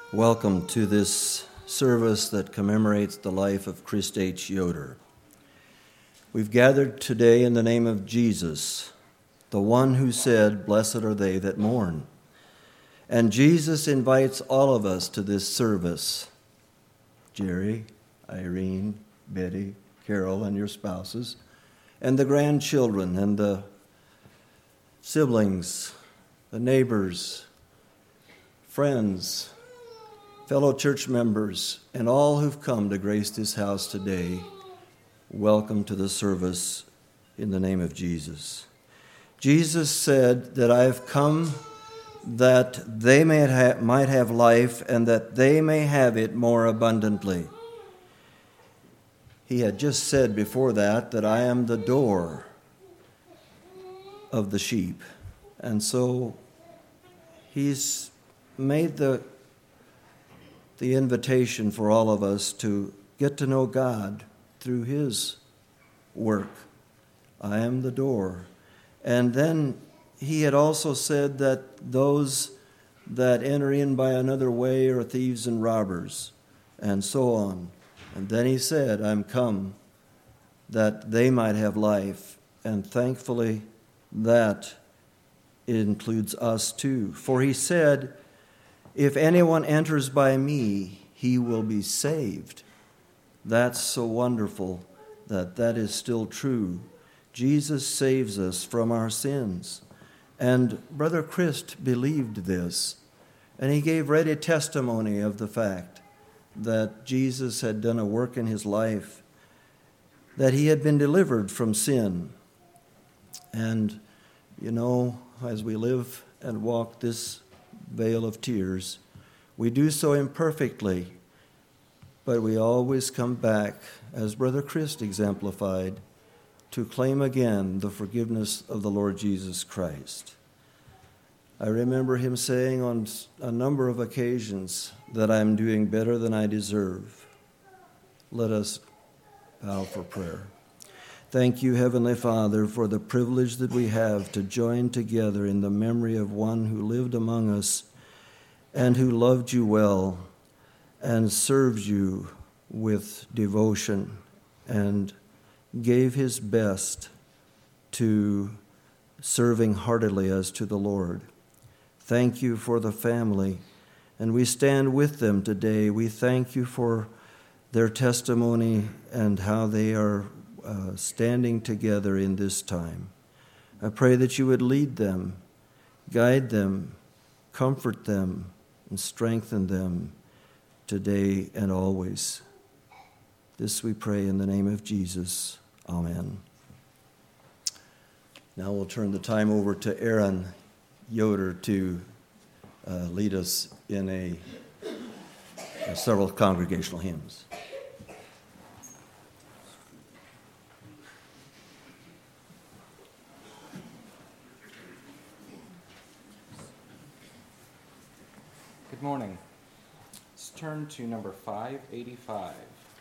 Welcome to this service that commemorates the life of Christ H. Yoder. We've gathered today in the name of Jesus, the one who said, "Blessed are they that mourn." And Jesus invites all of us to this service. Jerry, Irene, Betty, Carol, and your spouses, and the grandchildren, and the siblings, the neighbors, friends, fellow church members, and all who've come to grace this house today, welcome to the service in the name of Jesus. Jesus said that I have come that they might have life and that they may have it more abundantly. He had just said before that I am the door of the sheep. And so he's made the invitation for all of us to get to know God through his work. I am the door. And then he had also said that those that enter in by another way are thieves and robbers, and so on. And then he said, I'm come that they might have life. And thankfully, that includes us too. For he said, if anyone enters by me, he will be saved. That's so wonderful that is still true. Jesus saves us from our sins. And Brother Christ believed this. And he gave ready testimony of the fact that Jesus had done a work in his life, that he had been delivered from sin. And, you know, as we live and walk this vale of tears, we do so imperfectly, but we always come back, as Brother Christ exemplified, to claim again the forgiveness of the Lord Jesus Christ. I remember him saying on a number of occasions that I'm doing better than I deserve. Let us bow for prayer. Thank you, Heavenly Father, for the privilege that we have to join together in the memory of one who lived among us and who loved you well and served you with devotion and gave his best to serving heartily as to the Lord. Thank you for the family, and we stand with them today. We thank you for their testimony and how they are standing together in this time. I pray that you would lead them, guide them, comfort them, and strengthen them today and always. This we pray in the name of Jesus. Amen. Now we'll turn the time over to Aaron Yoder to lead us in several congregational hymns. Good morning. Let's turn to number 585.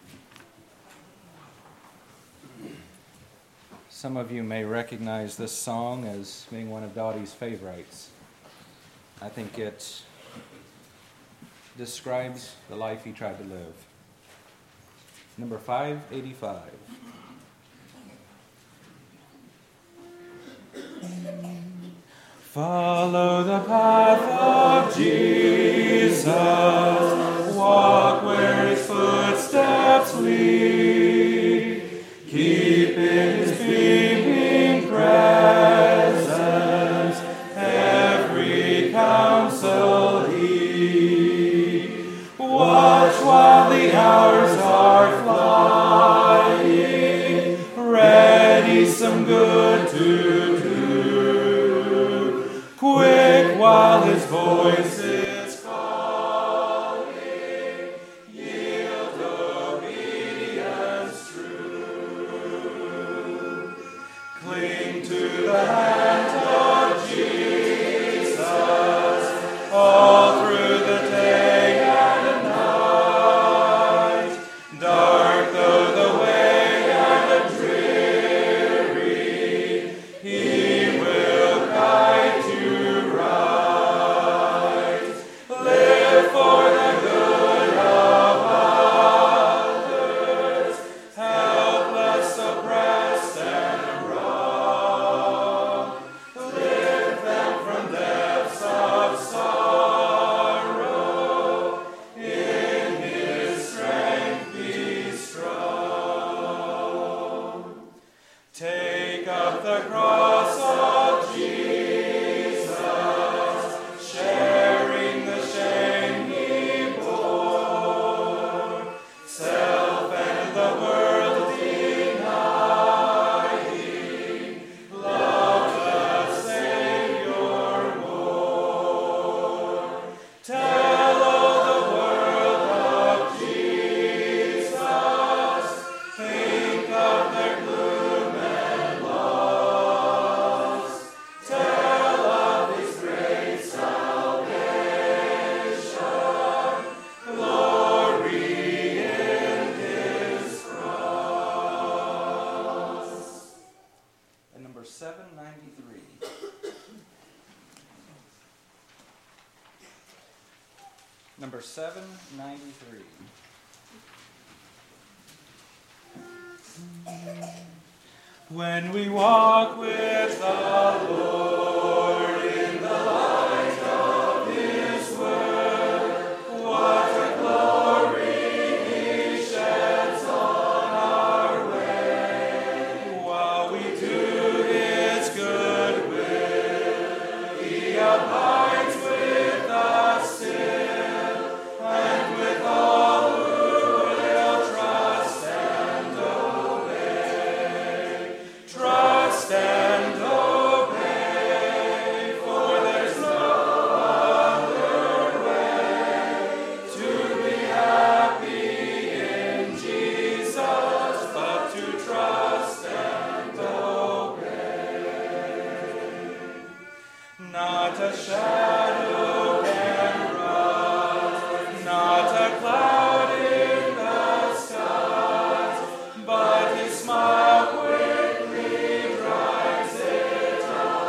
Some of you may recognize this song as being one of Dottie's favorites. I think it describes the life he tried to live. Number 585. Follow the path of Jesus, walk where his footsteps lead, keep in his beaming presence every counsel heed. Watch while the hours are flying, ready some good to do. Quick while his voice is calling, yield obedience true. Cling to the hand of Jesus all through the day and night. Dark though the way and dreary, he will guide you right. Live for the Take up the cross of Jesus, sharing the shame he bore, self and the world denying, love the Savior more. Tell all the world of Jesus, think of their gloom and loss. Tell of his great salvation, glory in his cross. And number 793. Number 793. When we walk with the Lord in the light of his word, what a glory he sheds on our way. While we do his good will, he abides with us still, and with all who will trust and obey. Trust and obey, for there's no other way to be happy in Jesus but to trust and obey. Not a shadow can rise, not a cloud in the skies, but his smile quickly drives it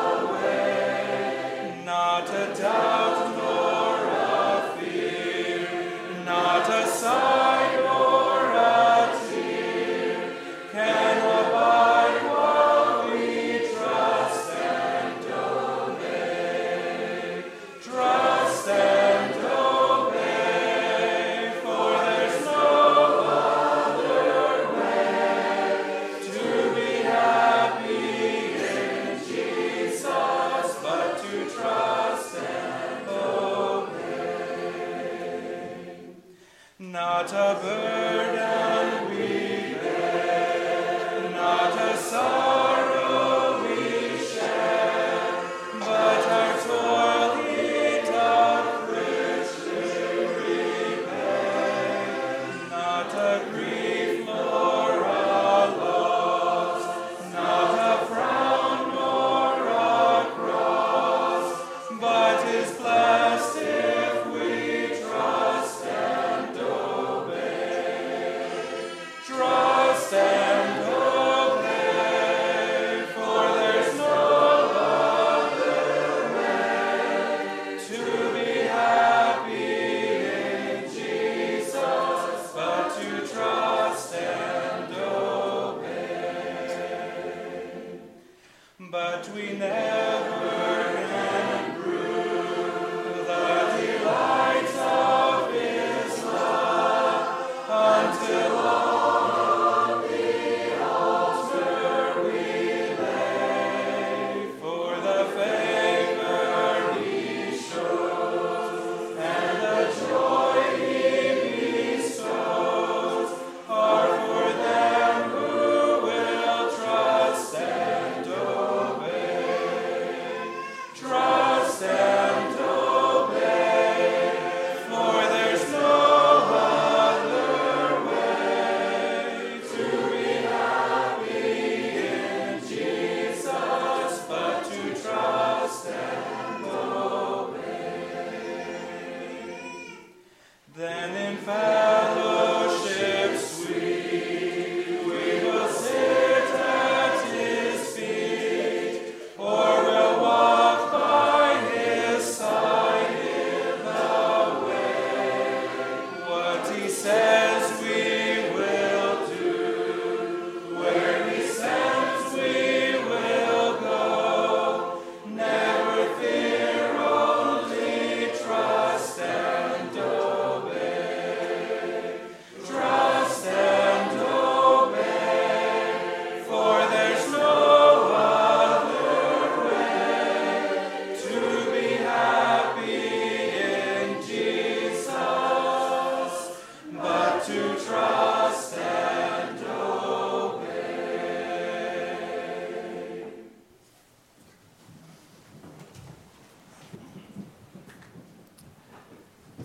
away. Not a doubt nor a fear, not a sigh nor a tear can abide while we trust and obey. Trust and obey, for there's no other way to be happy in Jesus but to trust and obey. Not a burden we bear, not a sorrow we share, but our toil he doth richly repay. Not a grief nor a loss, not a frown nor a cross, but is blessed if we trust and obey. Trust and obey, for there's no other way to be happy in Jesus but to trust and obey. But we never can prove the delights of his love until on the altar we lay. For the favor he shows and the joy he bestows are for them who will trust and obey.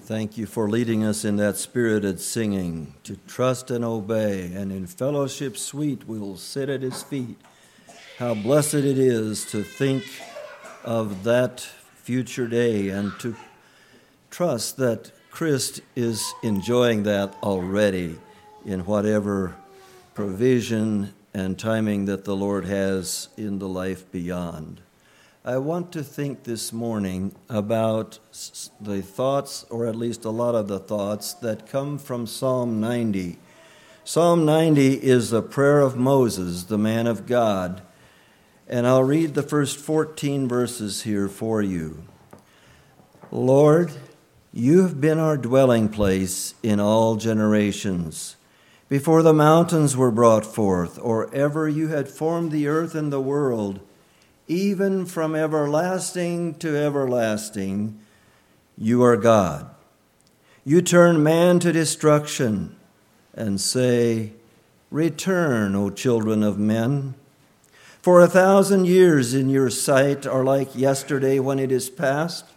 Thank you for leading us in that spirited singing, to trust and obey, and in fellowship sweet we will sit at his feet. How blessed it is to think of that future day and to trust that Christ is enjoying that already in whatever provision and timing that the Lord has in the life beyond. I want to think this morning about the thoughts, or at least a lot of the thoughts, that come from Psalm 90. Psalm 90 is the prayer of Moses, the man of God, and I'll read the first 14 verses here for you. Lord, you have been our dwelling place in all generations. Before the mountains were brought forth, or ever you had formed the earth and the world, even from everlasting to everlasting, you are God. You turn man to destruction and say, return, O children of men. For 1,000 years in your sight are like yesterday when it is past,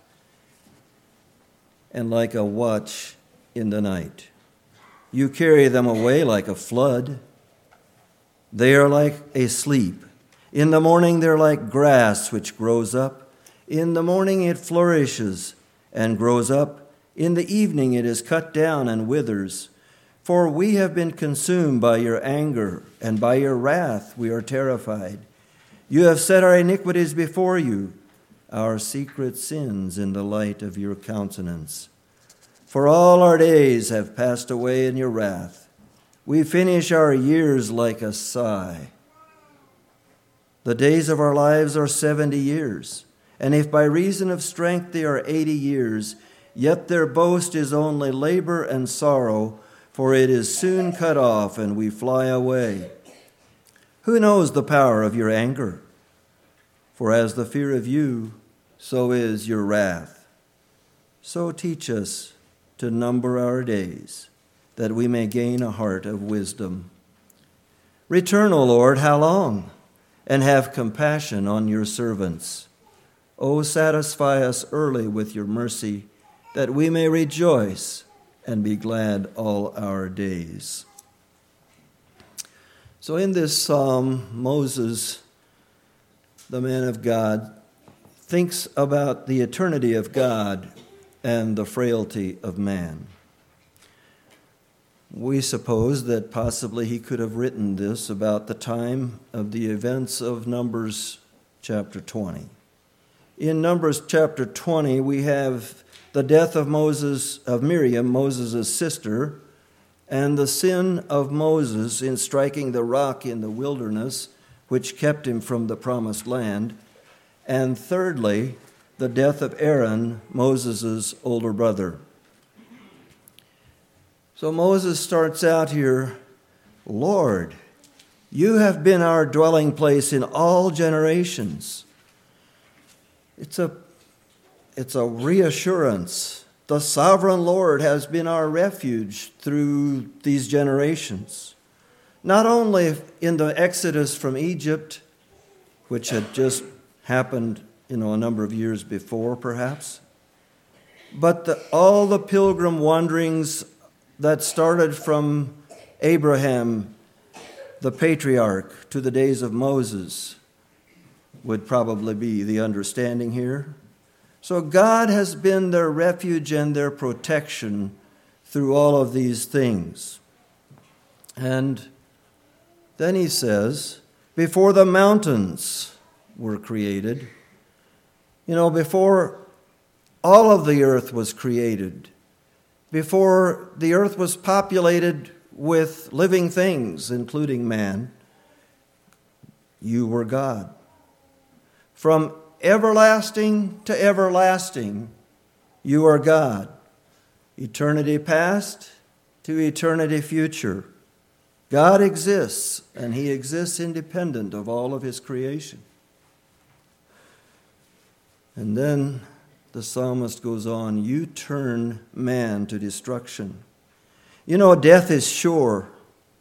and like a watch in the night. You carry them away like a flood. They are like a sleep. In the morning they're like grass which grows up. In the morning it flourishes and grows up. In the evening it is cut down and withers. For we have been consumed by your anger, and by your wrath we are terrified. You have set our iniquities before you, our secret sins in the light of your countenance. For all our days have passed away in your wrath. We finish our years like a sigh. The days of our lives are 70 years, and if by reason of strength they are 80 years, yet their boast is only labor and sorrow, for it is soon cut off and we fly away. Who knows the power of your anger? For as the fear of you, so is your wrath. So teach us to number our days, that we may gain a heart of wisdom. Return, O Lord, how long? And have compassion on your servants. O satisfy us early with your mercy, that we may rejoice and be glad all our days. So in this psalm, Moses, the man of God, thinks about the eternity of God and the frailty of man. We suppose that possibly he could have written this about the time of the events of Numbers chapter 20. In Numbers chapter 20, we have the death of Miriam, Moses' sister, and the sin of Moses in striking the rock in the wilderness, which kept him from the promised land. And thirdly, the death of Aaron, Moses' older brother. So Moses starts out here, Lord, you have been our dwelling place in all generations. It's a reassurance. The sovereign Lord has been our refuge through these generations. Not only in the exodus from Egypt, which had just happened, a number of years before perhaps, but all the pilgrim wanderings that started from Abraham, the patriarch, to the days of Moses, would probably be the understanding here. So God has been their refuge and their protection through all of these things. And then he says, before the mountains were created, before all of the earth was created, before the earth was populated with living things, including man, you were God. From everlasting to everlasting, you are God. Eternity past to eternity future. God exists, and he exists independent of all of his creation. And then the psalmist goes on, you turn man to destruction. Death is sure.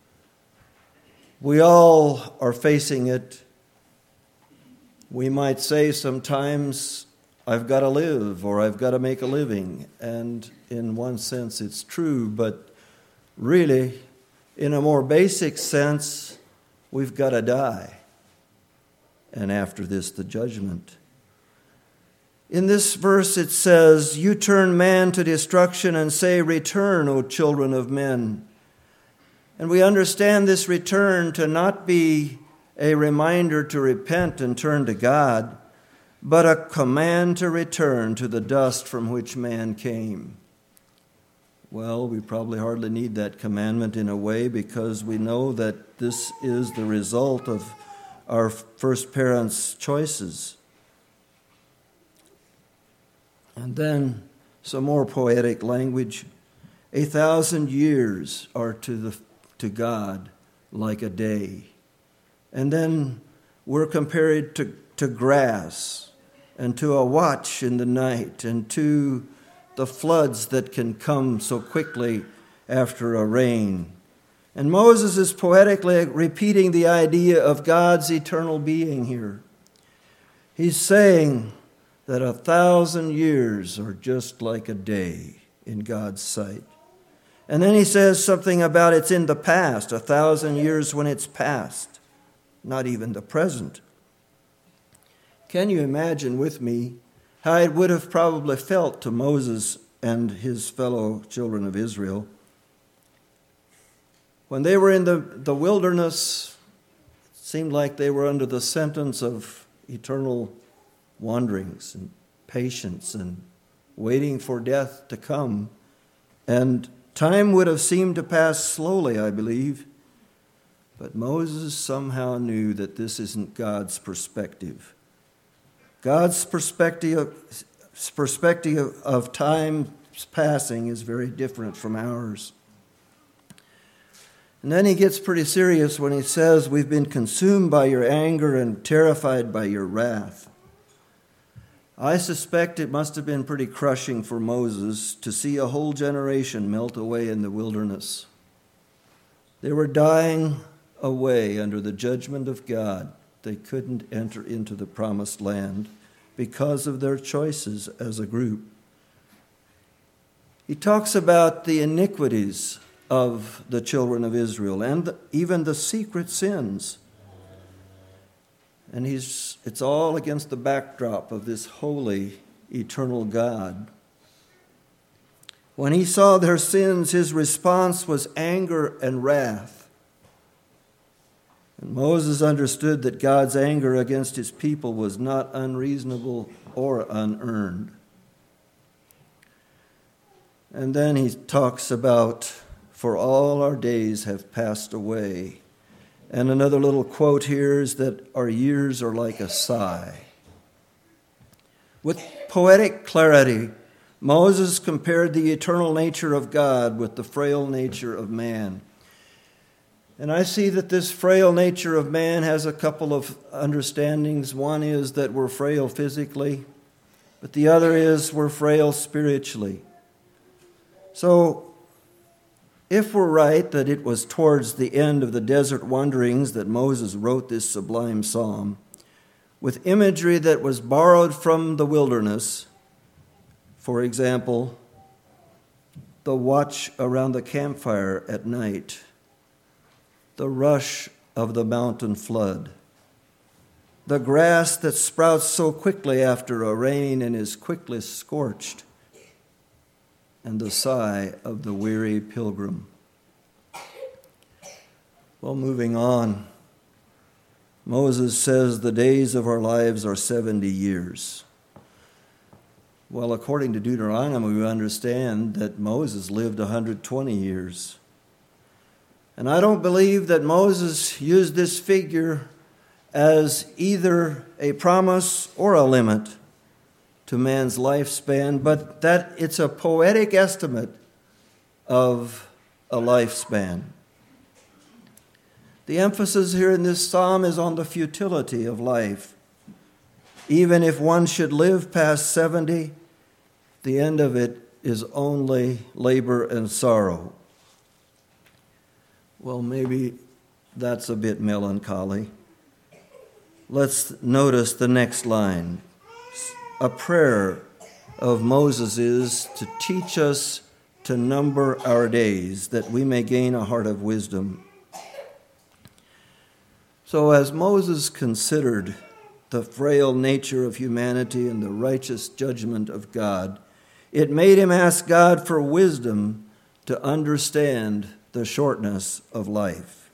We all are facing it. We might say sometimes I've got to live or I've got to make a living. And in one sense it's true, but really, in a more basic sense, we've got to die. And after this, the judgment. In this verse it says, "You turn man to destruction and say, 'Return, O children of men.'" And we understand this return to not be a reminder to repent and turn to God, but a command to return to the dust from which man came. Well, we probably hardly need that commandment in a way, because we know that this is the result of our first parents' choices. And then some more poetic language. 1,000 years are to God like a day. And then we're compared to grass and to a watch in the night and to the floods that can come so quickly after a rain. And Moses is poetically repeating the idea of God's eternal being here. He's saying that 1,000 years are just like a day in God's sight. And then he says something about it's in the past, 1,000 years when it's past, not even the present. Can you imagine with me how it would have probably felt to Moses and his fellow children of Israel when they were in the wilderness? It seemed like they were under the sentence of eternal wanderings and patience and waiting for death to come. And time would have seemed to pass slowly, I believe. But Moses somehow knew that this isn't God's perspective. God's perspective of time passing is very different from ours. And then he gets pretty serious when he says, "We've been consumed by your anger and terrified by your wrath." I suspect it must have been pretty crushing for Moses to see a whole generation melt away in the wilderness. They were dying away under the judgment of God. They couldn't enter into the promised land because of their choices as a group. He talks about the iniquities of the children of Israel and even the secret sins. And it's all against the backdrop of this holy, eternal God. When he saw their sins, his response was anger and wrath. And Moses understood that God's anger against his people was not unreasonable or unearned. And then he talks about, "For all our days have passed away." And another little quote here is that our years are like a sigh. With poetic clarity, Moses compared the eternal nature of God with the frail nature of man. And I see that this frail nature of man has a couple of understandings. One is that we're frail physically, but the other is we're frail spiritually. So, if we're right that it was towards the end of the desert wanderings that Moses wrote this sublime psalm, with imagery that was borrowed from the wilderness, for example, the watch around the campfire at night, the rush of the mountain flood, the grass that sprouts so quickly after a rain and is quickly scorched, and the sigh of the weary pilgrim. Well, moving on, Moses says the days of our lives are 70 years. Well, according to Deuteronomy, we understand that Moses lived 120 years. And I don't believe that Moses used this figure as either a promise or a limit to man's lifespan, but that it's a poetic estimate of a lifespan. The emphasis here in this psalm is on the futility of life. Even if one should live past 70, the end of it is only labor and sorrow. Well, maybe that's a bit melancholy. Let's notice the next line. a prayer of Moses is to teach us to number our days, that we may gain a heart of wisdom. So as Moses considered the frail nature of humanity and the righteous judgment of God, it made him ask God for wisdom to understand the shortness of life.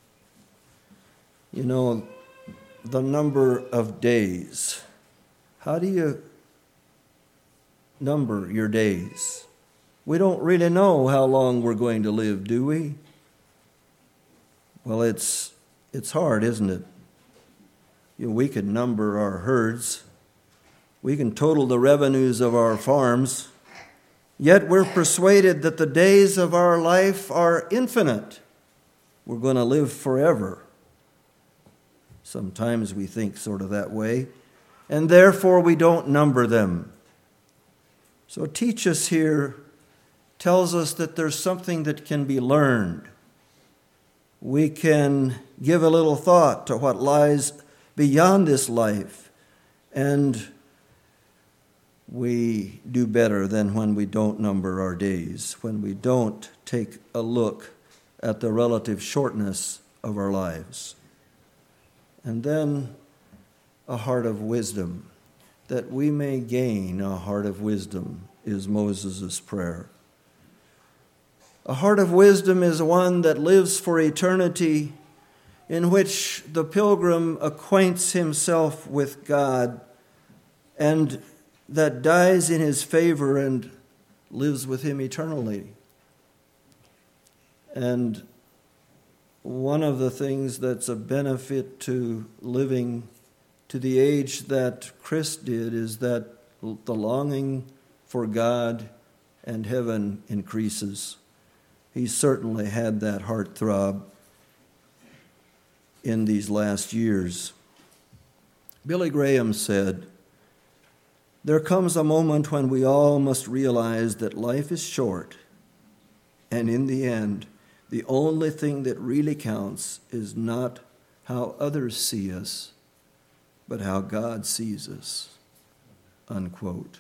You know, the number of days. How do you number your days? We don't really know how long we're going to live, do we? Well, it's hard, isn't it? You know, we can number our herds. We can total the revenues of our farms. Yet we're persuaded that the days of our life are infinite. We're going to live forever. Sometimes we think sort of that way, and therefore we don't number them. So teach us here tells us that there's something that can be learned. We can give a little thought to what lies beyond this life, and we do better than when we don't number our days, when we don't take a look at the relative shortness of our lives. And then a heart of wisdom, that we may gain a heart of wisdom, is Moses' prayer. A heart of wisdom is one that lives for eternity, in which the pilgrim acquaints himself with God and that dies in his favor and lives with him eternally. And one of the things that's a benefit to living to the age that Chris did is that the longing for God and heaven increases. He certainly had that heart throb in these last years. Billy Graham said, "There comes a moment when we all must realize that life is short, and in the end, the only thing that really counts is not how others see us, but how God sees us." Unquote.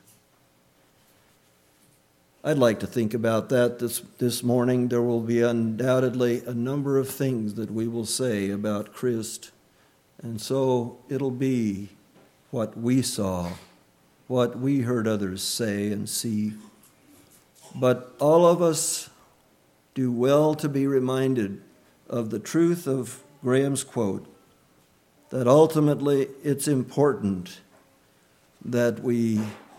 I'd like to think about that this morning. There will be undoubtedly a number of things that we will say about Christ, and so it'll be what we saw, what we heard others say and see. But all of us do well to be reminded of the truth of Graham's quote, that ultimately it's important that we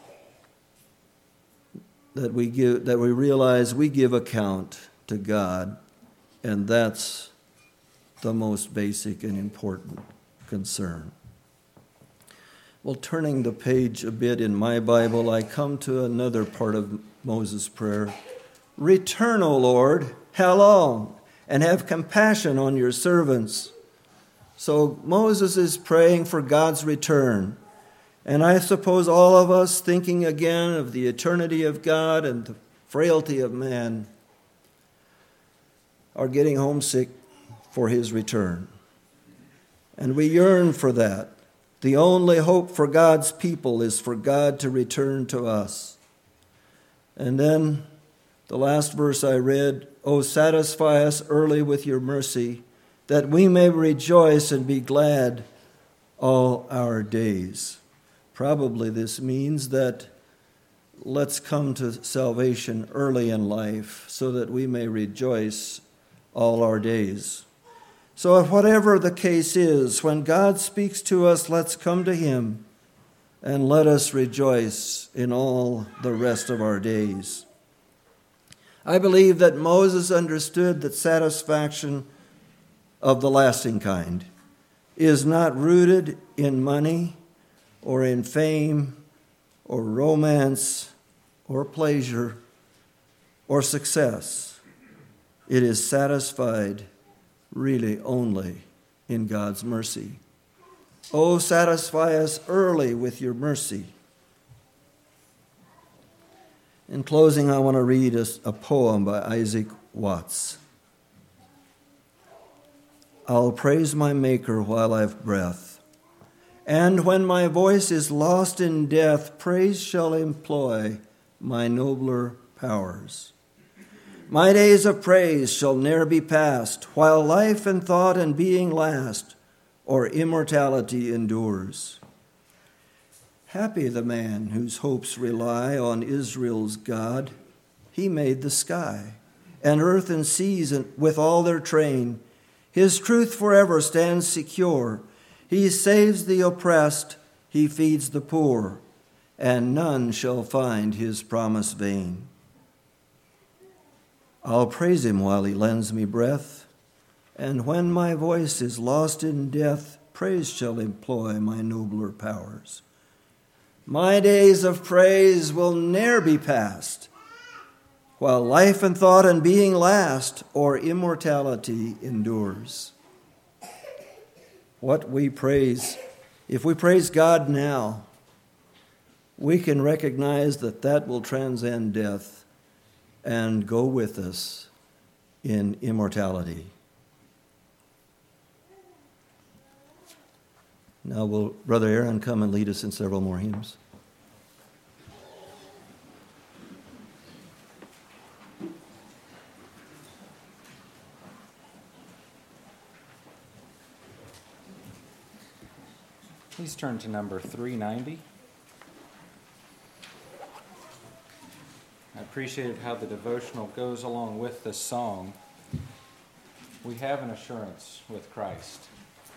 realize we give account to God, and that's the most basic and important concern. Well, turning the page a bit in my Bible, I come to another part of Moses' prayer. "Return, O Lord, how long? And have compassion on your servants." So Moses is praying for God's return. And I suppose all of us, thinking again of the eternity of God and the frailty of man, are getting homesick for his return. And we yearn for that. The only hope for God's people is for God to return to us. And then the last verse I read, "O satisfy us early with your mercy, that we may rejoice and be glad all our days." Probably this means that let's come to salvation early in life so that we may rejoice all our days. So whatever the case is, when God speaks to us, let's come to him and let us rejoice in all the rest of our days. I believe that Moses understood that satisfaction of the lasting kind is not rooted in money or in fame, or romance, or pleasure, or success. It is satisfied really only in God's mercy. "Oh, satisfy us early with your mercy." In closing, I want to read a poem by Isaac Watts. "I'll praise my Maker while I've breath, And when my voice is lost in death, praise shall employ my nobler powers. My days of praise shall ne'er be past, while life and thought and being last, or immortality endures. Happy the man whose hopes rely on Israel's God. He made the sky, and earth and seas with all their train. His truth forever stands secure. He saves the oppressed, he feeds the poor, and none shall find his promise vain. I'll praise him while he lends me breath, and when my voice is lost in death, praise shall employ my nobler powers. My days of praise will ne'er be past, while life and thought and being last, or immortality endures. What we praise, if we praise God now, we can recognize that that will transcend death and go with us in immortality. Now will Brother Aaron come and lead us in several more hymns? Please turn to number 390. I appreciated how the devotional goes along with this song. We have an assurance with Christ.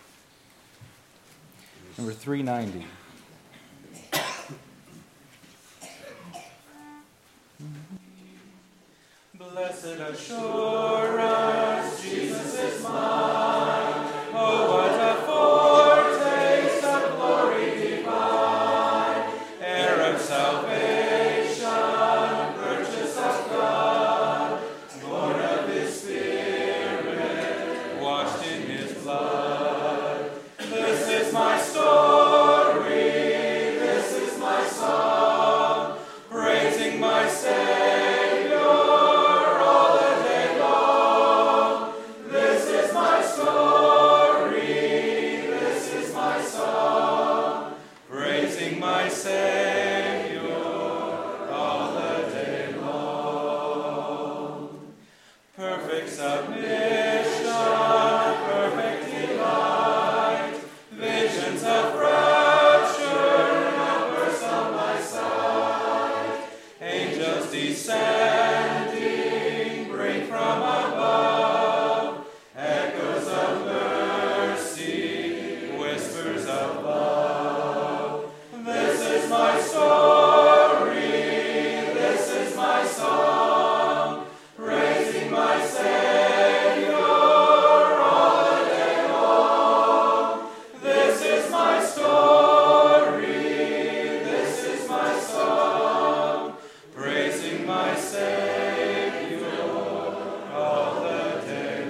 Number 390. Blessed assurance, Jesus is mine. Oh, what a foretaste of glory divine, heir of salvation, purchase of God, born of His Spirit, washed in His blood. This is my story, this is my song, praising my Savior all the day long. This is my story, this is my song, praising my Savior all the day long. Perfect submission, perfect delight, visions of rapture, numbers on my sight, angels descending, bring from above, echoes of mercy, whispers of love. This is my story, this is my song, praising my Savior all the day long. This is my story, this is my song, praising my Savior all the day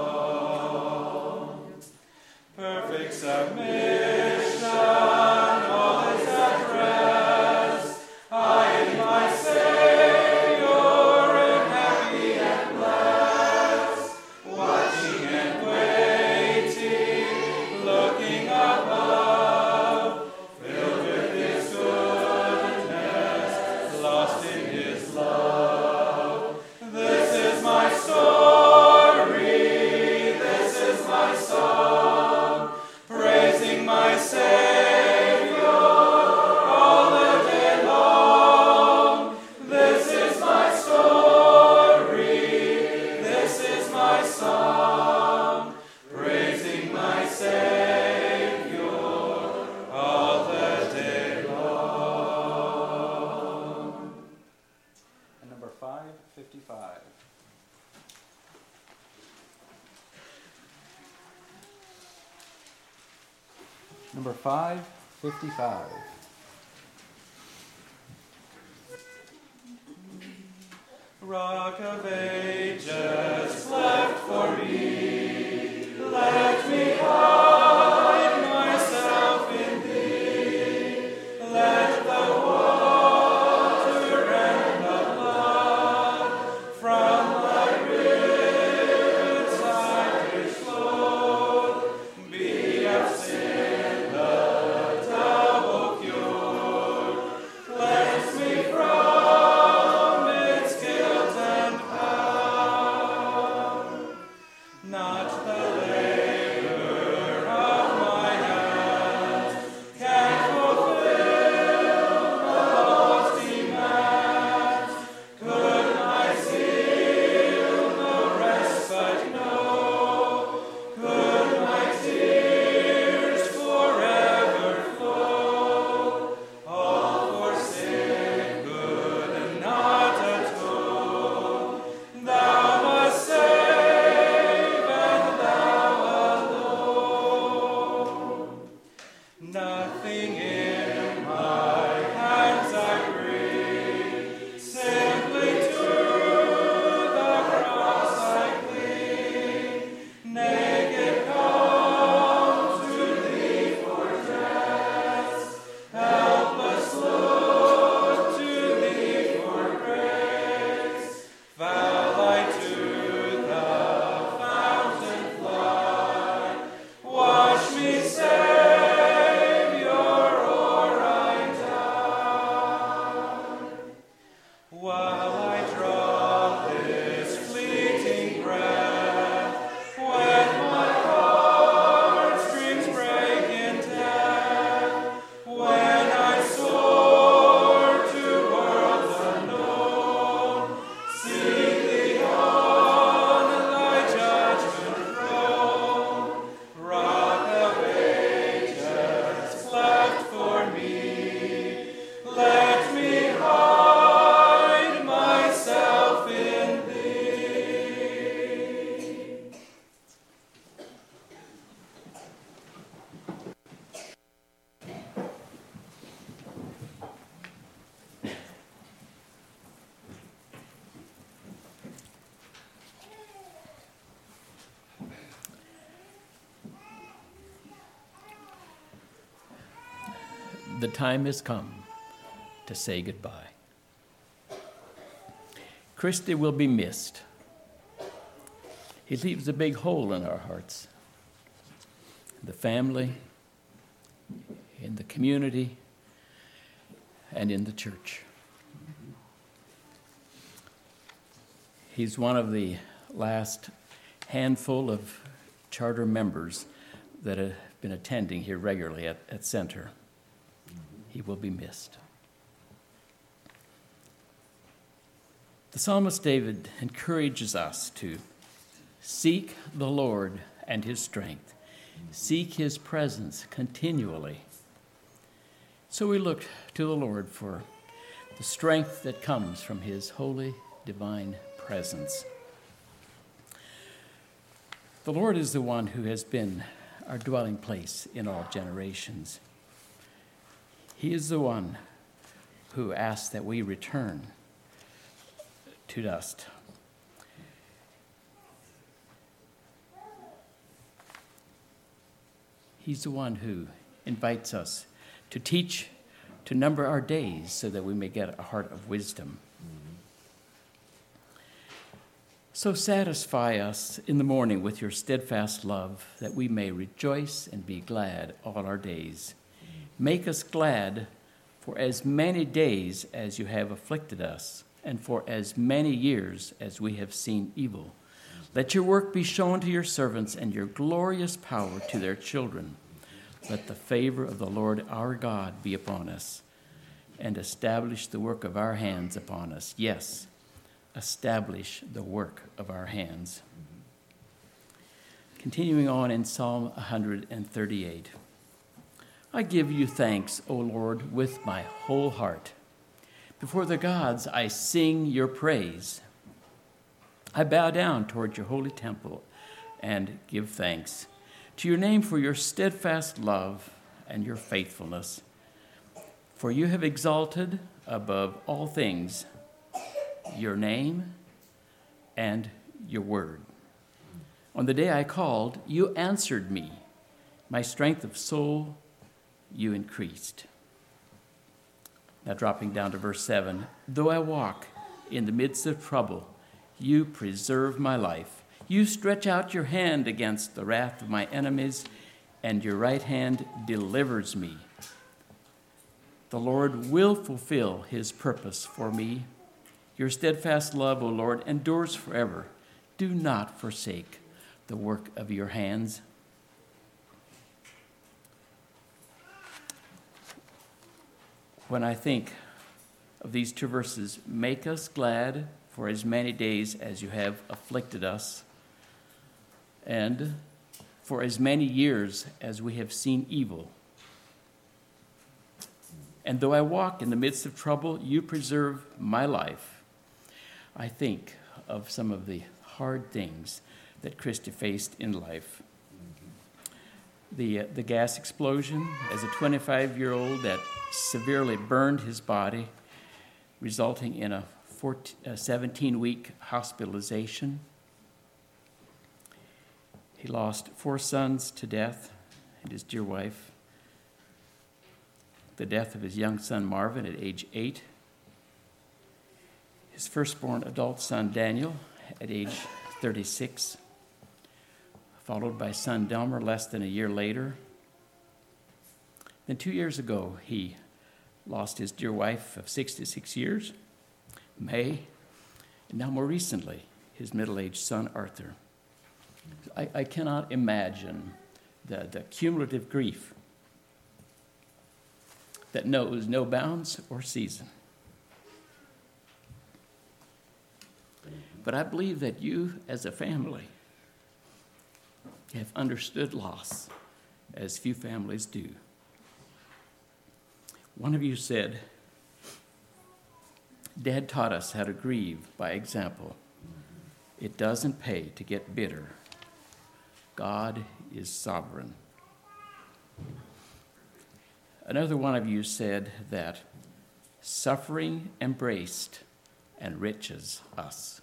long. Perfect submission, all is at rest. I in my Savior am happy and blessed, watching and waiting, looking above, filled with His goodness, lost in His love. This is my story, this is my song, praising my Savior all the day long. This is my story, this is my song, praising my Savior all the day long. And number 555. Number 555. Rock of ages, left for me, let me hide myself in thee. Let the water and the blood from thy ribs I flow be of sin the The time has come to say goodbye. Christy will be missed. He leaves a big hole in our hearts. The family, in the community, and in the church. He's one of the last handful of charter members that have been attending here regularly at Center. He will be missed. The psalmist David encourages us to seek the Lord and his strength, seek his presence continually. So we look to the Lord for the strength that comes from his holy, divine presence. The Lord is the one who has been our dwelling place in all generations. He is the one who asks that we return to dust. He's the one who invites us to teach, to number our days so that we may get a heart of wisdom. So satisfy us in the morning with your steadfast love, that we may rejoice and be glad all our days. Make us glad for as many days as you have afflicted us, and for as many years as we have seen evil. Let your work be shown to your servants, and your glorious power to their children. Let the favor of the Lord our God be upon us, and establish the work of our hands upon us. Yes, establish the work of our hands. Continuing on in Psalm 138. I give you thanks, O Lord, with my whole heart. Before the gods I sing your praise. I bow down toward your holy temple and give thanks to your name for your steadfast love and your faithfulness. For you have exalted above all things your name and your word. On the day I called, you answered me. My strength of soul you increased. Now dropping down to verse 7. Though I walk in the midst of trouble, you preserve my life. You stretch out your hand against the wrath of my enemies, and your right hand delivers me. The Lord will fulfill his purpose for me. Your steadfast love, O Lord, endures forever. Do not forsake the work of your hands. When I think of these two verses, make us glad for as many days as you have afflicted us, and for as many years as we have seen evil. And though I walk in the midst of trouble, you preserve my life. I think of some of the hard things that Christy faced in life. the gas explosion as a 25-year-old that severely burned his body, resulting in a 17-week hospitalization. He lost 4 sons to death and his dear wife. The death of his young son Marvin at age 8. His firstborn adult son Daniel at age 36. Followed by son Delmer less than a year later. Then 2 years ago, he lost his dear wife of 66 years, May, and now more recently, his middle-aged son Arthur. I cannot imagine the cumulative grief that knows no bounds or season. But I believe that you, as a family, have understood loss as few families do. One of you said, Dad taught us how to grieve by example. It doesn't pay to get bitter. God is sovereign. Another one of you said that suffering embraced enriches us.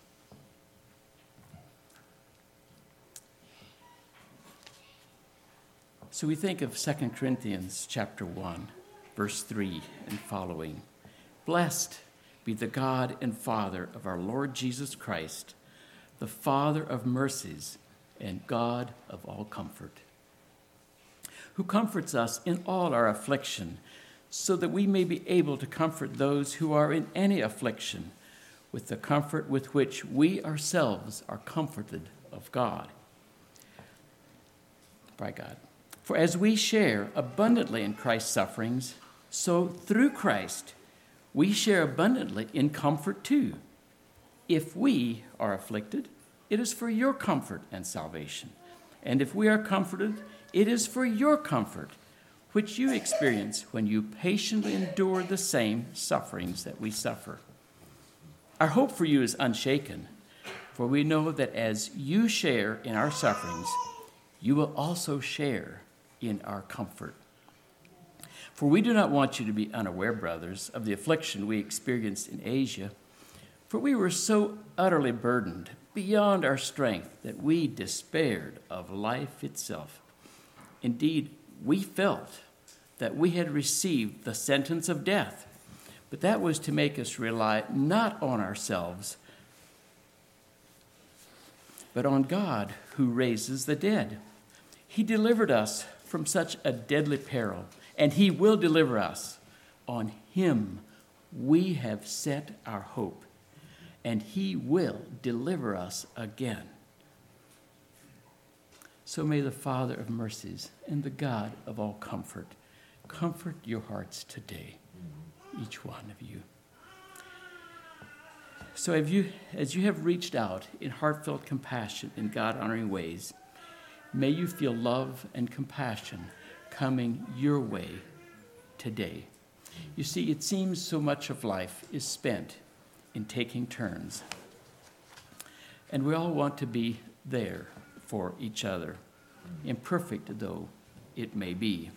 So we think of 2 Corinthians chapter 1, verse 3 and following. Blessed be the God and Father of our Lord Jesus Christ, the Father of mercies and God of all comfort, who comforts us in all our affliction, so that we may be able to comfort those who are in any affliction with the comfort with which we ourselves are comforted of God. By God. For as we share abundantly in Christ's sufferings, so through Christ we share abundantly in comfort too. If we are afflicted, it is for your comfort and salvation. And if we are comforted, it is for your comfort, which you experience when you patiently endure the same sufferings that we suffer. Our hope for you is unshaken, for we know that as you share in our sufferings, you will also share in our comfort. For we do not want you to be unaware, brothers, of the affliction we experienced in Asia, for we were so utterly burdened beyond our strength that we despaired of life itself. Indeed, we felt that we had received the sentence of death, but that was to make us rely not on ourselves, but on God who raises the dead. He delivered us from such a deadly peril, and he will deliver us. On him we have set our hope, and he will deliver us again. So may the Father of mercies and the God of all comfort comfort your hearts today, each one of you. So as you have reached out in heartfelt compassion in God-honoring ways, may you feel love and compassion coming your way today. You see, it seems so much of life is spent in taking turns. And we all want to be there for each other, imperfect though it may be.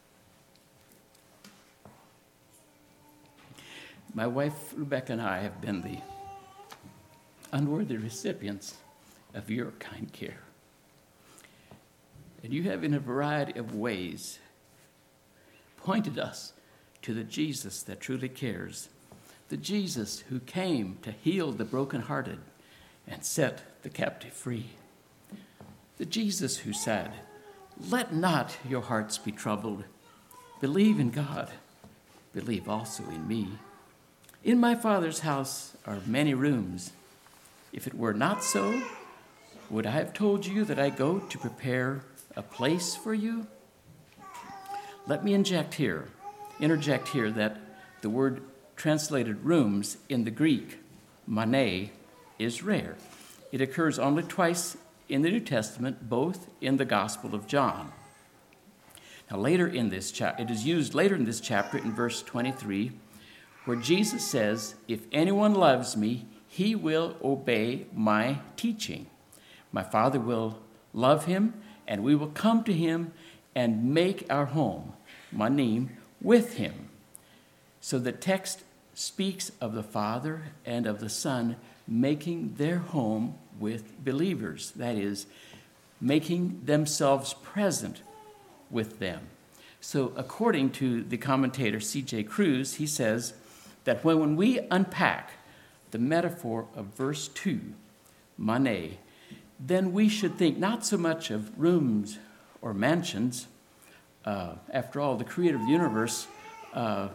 My wife, Rebecca, and I have been the unworthy recipients of your kind care. And you have, in a variety of ways, pointed us to the Jesus that truly cares, the Jesus who came to heal the brokenhearted and set the captive free, the Jesus who said, "Let not your hearts be troubled. Believe in God. Believe also in me. In my Father's house are many rooms. If it were not so, would I have told you that I go to prepare a place for you?" Let me interject here that the word translated rooms in the Greek, mane, is rare. It occurs only twice in the New Testament, both in the Gospel of John. Now it is used later in this chapter in verse 23, where Jesus says, "If anyone loves me, he will obey my teaching. My Father will love him, and we will come to him and make our home, manim, with him. So the text speaks of the Father and of the Son making their home with believers. That is, making themselves present with them. So according to the commentator C.J. Cruz, he says that when we unpack the metaphor of verse 2, mane, then we should think not so much of rooms or mansions. After all, the creator of the universe, it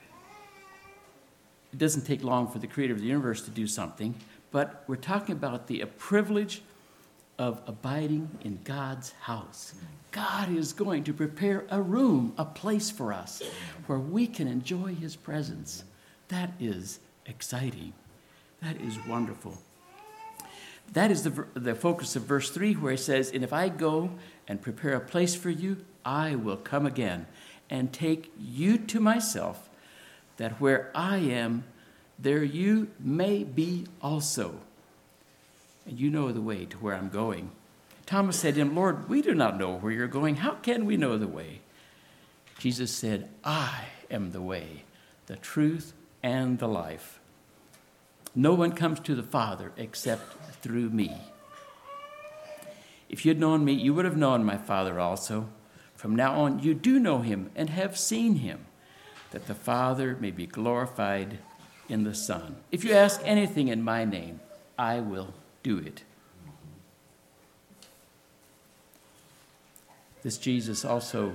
doesn't take long for the creator of the universe to do something, but we're talking about the privilege of abiding in God's house. God is going to prepare a room, a place for us where we can enjoy his presence. That is exciting. That is wonderful. That is the focus of verse 3, where he says, and if I go and prepare a place for you, I will come again and take you to myself, that where I am, there you may be also. And you know the way to where I'm going. Thomas said to him, Lord, we do not know where you're going. How can we know the way? Jesus said, I am the way, the truth, and the life. No one comes to the Father except through me. If you'd known me, you would have known my Father also. From now on, you do know him and have seen him, that the Father may be glorified in the Son. If you ask anything in my name, I will do it. This Jesus also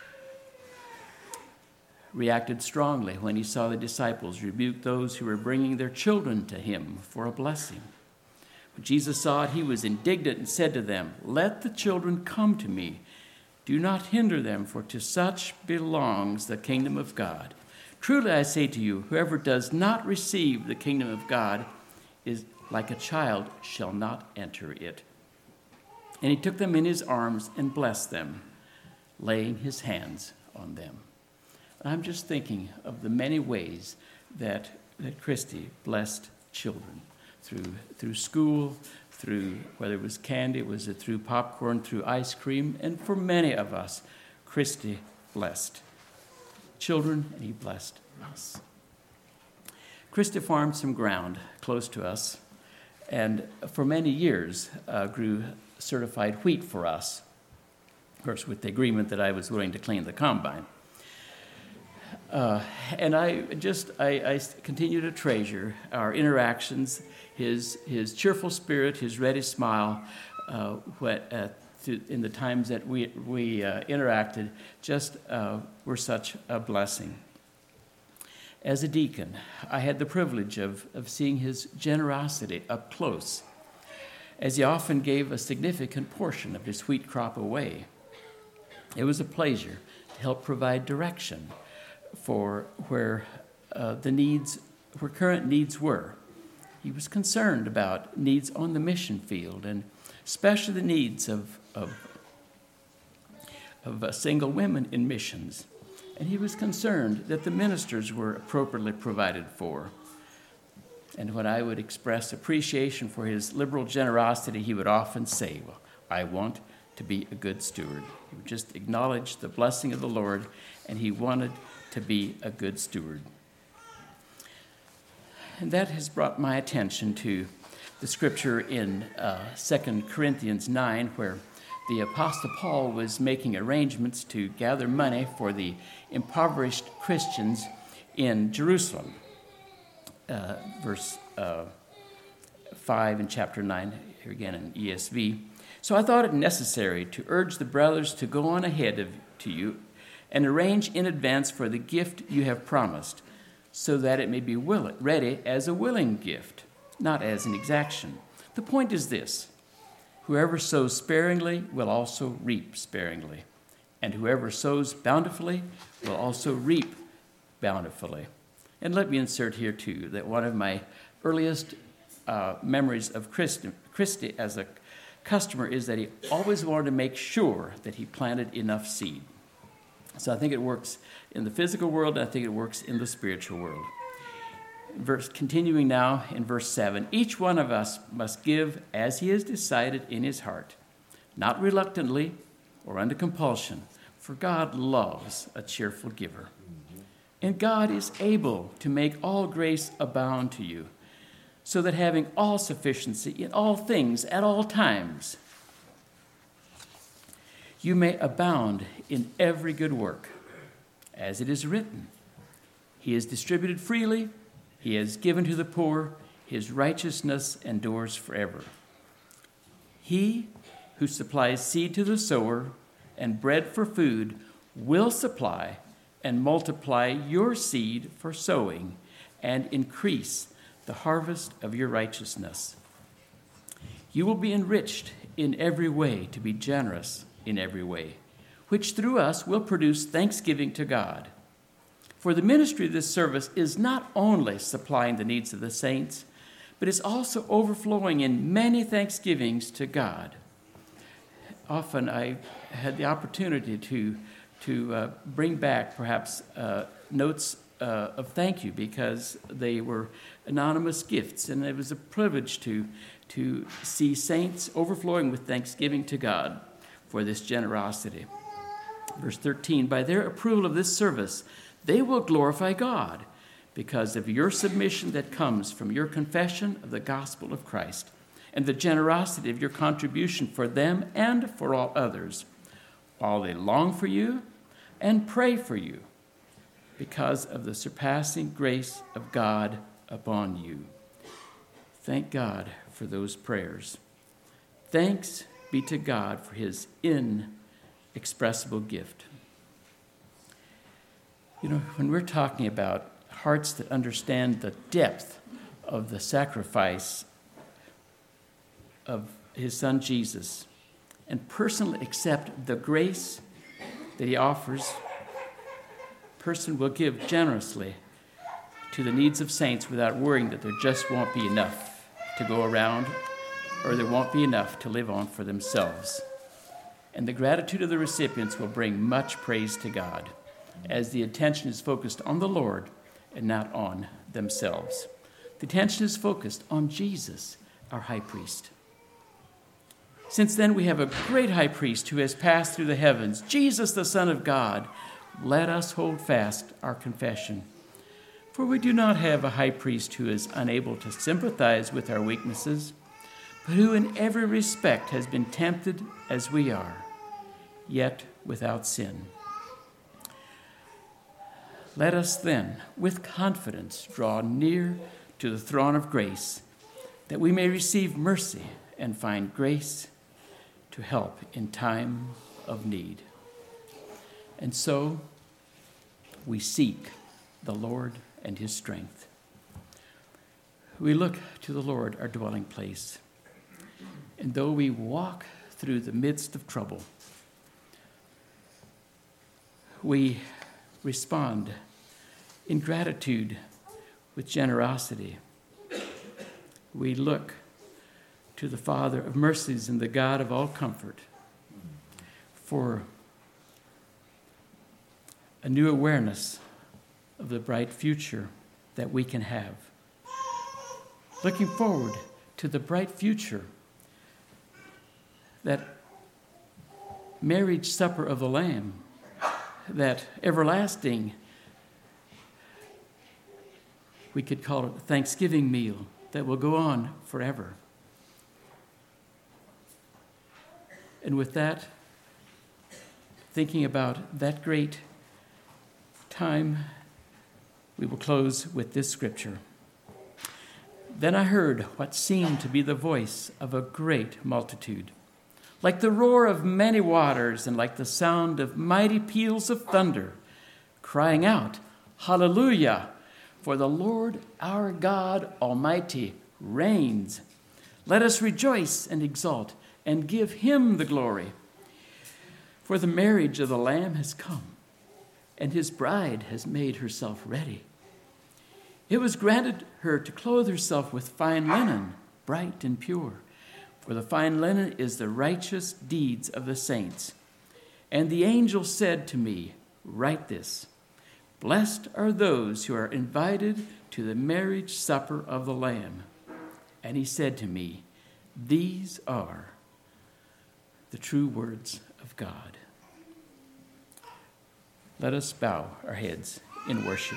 reacted strongly when he saw the disciples rebuke those who were bringing their children to him for a blessing. When Jesus saw it, he was indignant and said to them, let the children come to me. Do not hinder them, for to such belongs the kingdom of God. Truly I say to you, whoever does not receive the kingdom of God is like a child, shall not enter it. And he took them in his arms and blessed them, laying his hands on them. I'm just thinking of the many ways that Christy blessed children through school, through whether it was candy, was it through popcorn, through ice cream, and for many of us, Christy blessed children, and he blessed us. Christy farmed some ground close to us, and for many years grew certified wheat for us, of course, with the agreement that I was willing to clean the combine. And I continue to treasure our interactions, his cheerful spirit, his ready smile, in the times that we interacted, just were such a blessing. As a deacon, I had the privilege of seeing his generosity up close, as he often gave a significant portion of his wheat crop away. It was a pleasure to help provide direction for where current needs were. He was concerned about needs on the mission field, and especially the needs of single women in missions. And he was concerned that the ministers were appropriately provided for. And when I would express appreciation for his liberal generosity, he would often say, well, I want to be a good steward. He would just acknowledge the blessing of the Lord, and he wanted to be a good steward. And that has brought my attention to the scripture in 2 Corinthians 9, where the Apostle Paul was making arrangements to gather money for the impoverished Christians in Jerusalem. Verse 5 in chapter 9, here again in ESV. So I thought it necessary to urge the brothers to go on ahead to you and arrange in advance for the gift you have promised, so that it may be ready as a willing gift, not as an exaction. The point is this: whoever sows sparingly will also reap sparingly, and whoever sows bountifully will also reap bountifully. And let me insert here, too, that one of my earliest memories of Christy as a customer is that he always wanted to make sure that he planted enough seed. So I think it works in the physical world, and I think it works in the spiritual world. Continuing now in verse 7, each one of us must give as he has decided in his heart, not reluctantly or under compulsion, for God loves a cheerful giver. And God is able to make all grace abound to you, so that having all sufficiency in all things at all times, you may abound in every good work. As it is written, He has distributed freely, He has given to the poor, His righteousness endures forever. He who supplies seed to the sower and bread for food will supply and multiply your seed for sowing and increase the harvest of your righteousness. You will be enriched in every way to be generous in every way, which through us will produce thanksgiving to God. For the ministry of this service is not only supplying the needs of the saints, but is also overflowing in many thanksgivings to God. Often I had the opportunity to bring back perhaps notes of thank you, because they were anonymous gifts, and it was a privilege to see saints overflowing with thanksgiving to God for this generosity. Verse 13, by their approval of this service, they will glorify God because of your submission that comes from your confession of the gospel of Christ and the generosity of your contribution for them and for all others, while they long for you and pray for you because of the surpassing grace of God upon you. Thank God for those prayers. Thanks be to God for his inexpressible gift. You know, when we're talking about hearts that understand the depth of the sacrifice of his son Jesus and personally accept the grace that he offers, person will give generously to the needs of saints without worrying that there just won't be enough to go around, or there won't be enough to live on for themselves. And the gratitude of the recipients will bring much praise to God, as the attention is focused on the Lord and not on themselves. The attention is focused on Jesus, our high priest. Since then, we have a great high priest who has passed through the heavens, Jesus, the Son of God. Let us hold fast our confession. For we do not have a high priest who is unable to sympathize with our weaknesses, but who in every respect has been tempted as we are, yet without sin. Let us then, with confidence, draw near to the throne of grace, that we may receive mercy and find grace to help in time of need. And so we seek the Lord and his strength. We look to the Lord, our dwelling place. And though we walk through the midst of trouble, we respond in gratitude with generosity. We look to the Father of mercies and the God of all comfort for a new awareness of the bright future that we can have. Looking forward to the bright future, that marriage supper of the Lamb, that everlasting, we could call it a Thanksgiving meal that will go on forever. And with that, thinking about that great time, we will close with this scripture. Then I heard what seemed to be the voice of a great multitude, like the roar of many waters and like the sound of mighty peals of thunder, crying out, Hallelujah! For the Lord our God Almighty reigns. Let us rejoice and exult and give him the glory. For the marriage of the Lamb has come, and his bride has made herself ready. It was granted her to clothe herself with fine linen, bright and pure, for the fine linen is the righteous deeds of the saints. And the angel said to me, Write this, Blessed are those who are invited to the marriage supper of the Lamb. And he said to me, These are the true words of God. Let us bow our heads in worship.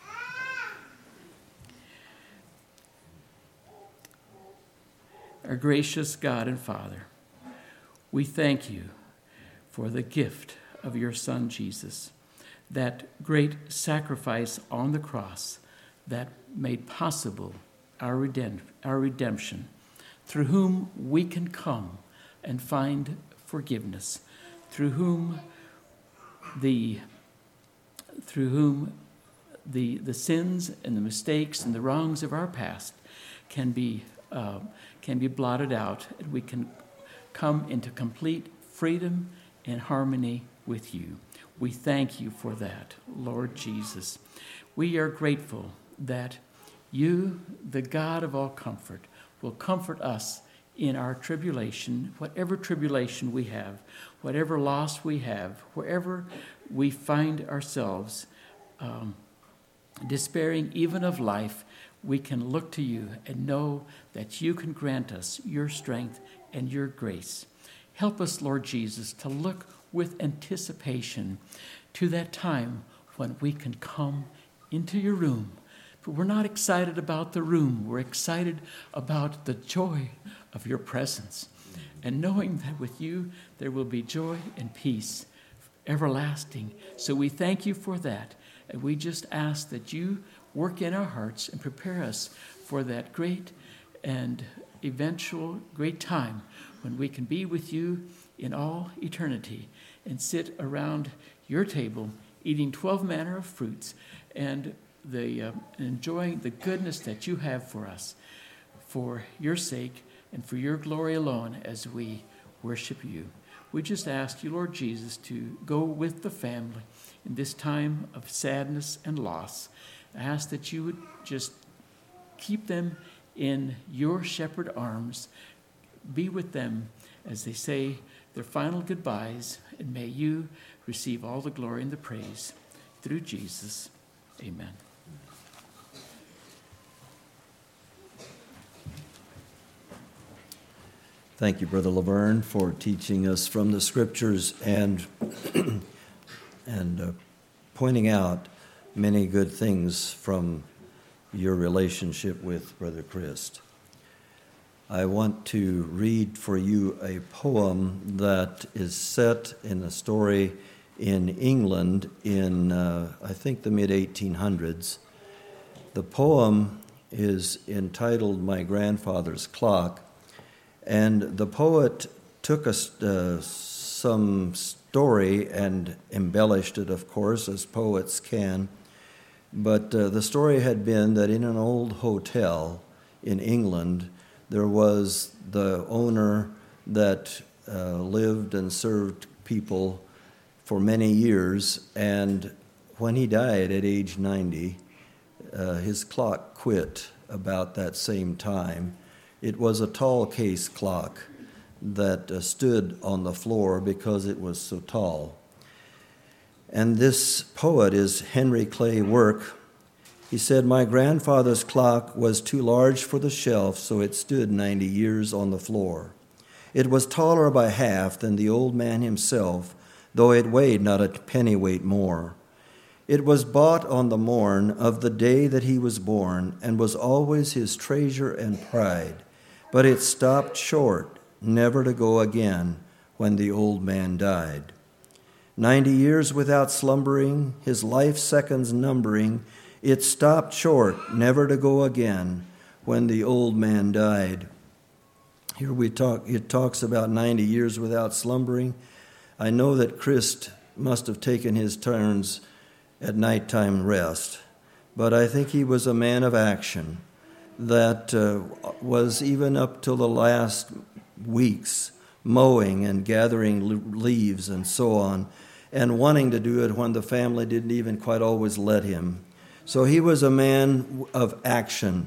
Our gracious God and Father, we thank you for the gift of your Son, Jesus, that great sacrifice on the cross that made possible our redemption, through whom we can come and find forgiveness, through whom the sins and the mistakes and the wrongs of our past can be blotted out, and we can come into complete freedom and harmony with you. We thank you for that, Lord Jesus. We are grateful that you, the God of all comfort, will comfort us in our tribulation, whatever tribulation we have, whatever loss we have, wherever we find ourselves despairing even of life, we can look to you and know that you can grant us your strength and your grace. Help us, Lord Jesus, to look with anticipation to that time when we can come into your room. But we're not excited about the room. We're excited about the joy of your presence. And knowing that with you there will be joy and peace everlasting. So we thank you for that. And we just ask that you work in our hearts and prepare us for that great and eventual great time when we can be with you in all eternity and sit around your table eating 12 manner of fruits and enjoying the goodness that you have for us for your sake and for your glory alone as we worship you. We just ask you, Lord Jesus, to go with the family in this time of sadness and loss. I ask that you would just keep them in your shepherd arms. Be with them as they say their final goodbyes, and may you receive all the glory and the praise through Jesus. Amen. Thank you, Brother Laverne, for teaching us from the Scriptures and pointing out many good things from your relationship with Brother Christ. I want to read for you a poem that is set in a story in England in, I think, the mid-1800s. The poem is entitled My Grandfather's Clock, and the poet took some story and embellished it, of course, as poets can. But the story had been that in an old hotel in England, there was the owner that lived and served people for many years, and when he died at age 90, his clock quit about that same time. It was a tall case clock that stood on the floor because it was so tall. And this poet is Henry Clay Work. He said, "My grandfather's clock was too large for the shelf, so it stood 90 years on the floor. It was taller by half than the old man himself, though it weighed not a pennyweight more. It was bought on the morn of the day that he was born, and was always his treasure and pride. But it stopped short, never to go again, when the old man died. 90 years without slumbering, his life seconds numbering, it stopped short, never to go again, when the old man died." Here it talks about 90 years without slumbering. I know that Christ must have taken his turns at nighttime rest, but I think he was a man of action that was even up till the last weeks mowing and gathering leaves and so on, and wanting to do it when the family didn't even quite always let him. So he was a man of action.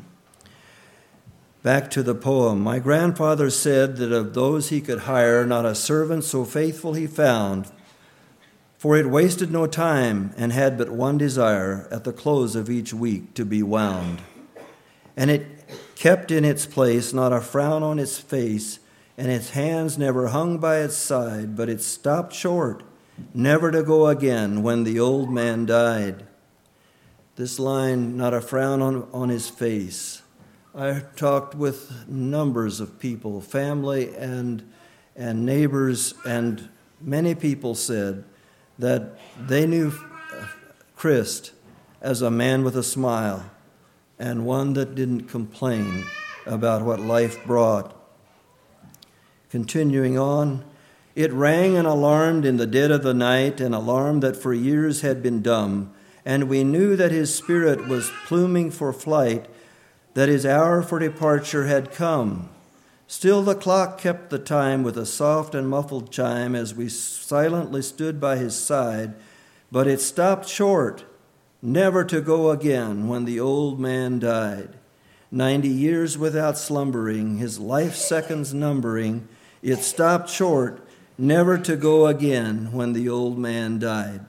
Back to the poem. "My grandfather said that of those he could hire, not a servant so faithful he found, for it wasted no time and had but one desire, at the close of each week to be wound. And it kept in its place, not a frown on its face, and its hands never hung by its side, but it stopped short, never to go again when the old man died. This line, not a frown on his face. I talked with numbers of people, family and neighbors, and many people said that they knew Christ as a man with a smile and one that didn't complain about what life brought. Continuing on, it rang and alarmed in the dead of the night, an alarm that for years had been dumb, and we knew that his spirit was pluming for flight, that his hour for departure had come. Still the clock kept the time with a soft and muffled chime as we silently stood by his side, but it stopped short, never to go again when the old man died. 90 years without slumbering, his life seconds numbering, it stopped short, never to go again when the old man died.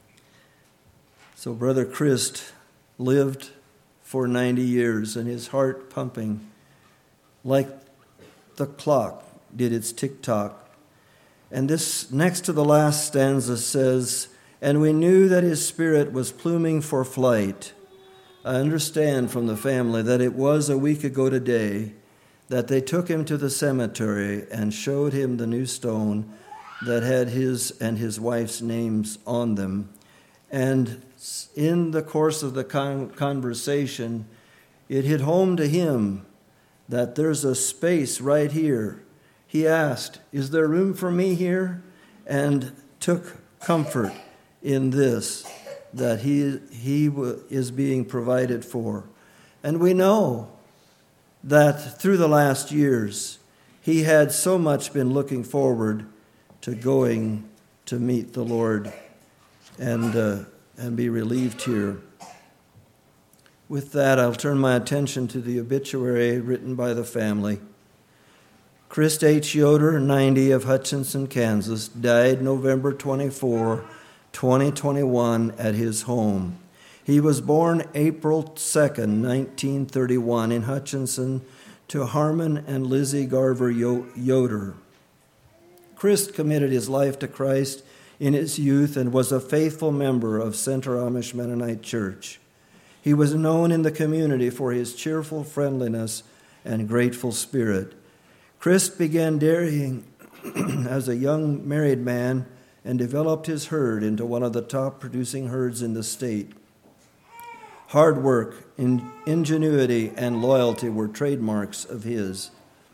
So Brother Christ lived for 90 years, and his heart pumping like the clock did its tick-tock. And this next to the last stanza says, and we knew that his spirit was pluming for flight. I understand from the family that it was a week ago today that they took him to the cemetery and showed him the new stone that had his and his wife's names on them. And in the course of the conversation, it hit home to him that there's a space right here. He asked, is there room for me here? And took comfort in this, that he is being provided for. And we know that through the last years, he had so much been looking forward to going to meet the Lord and be relieved here. With that, I'll turn my attention to the obituary written by the family. Christ H. Yoder, 90, of Hutchinson, Kansas, died November 24, 2021, at his home. He was born April 2nd, 1931, in Hutchinson to Harmon and Lizzie Garver Yoder. Christ committed his life to Christ in his youth and was a faithful member of Center Amish Mennonite Church. He was known in the community for his cheerful friendliness and grateful spirit. Christ began dairying as a young married man and developed his herd into one of the top producing herds in the state. Hard work, ingenuity, and loyalty were trademarks of his.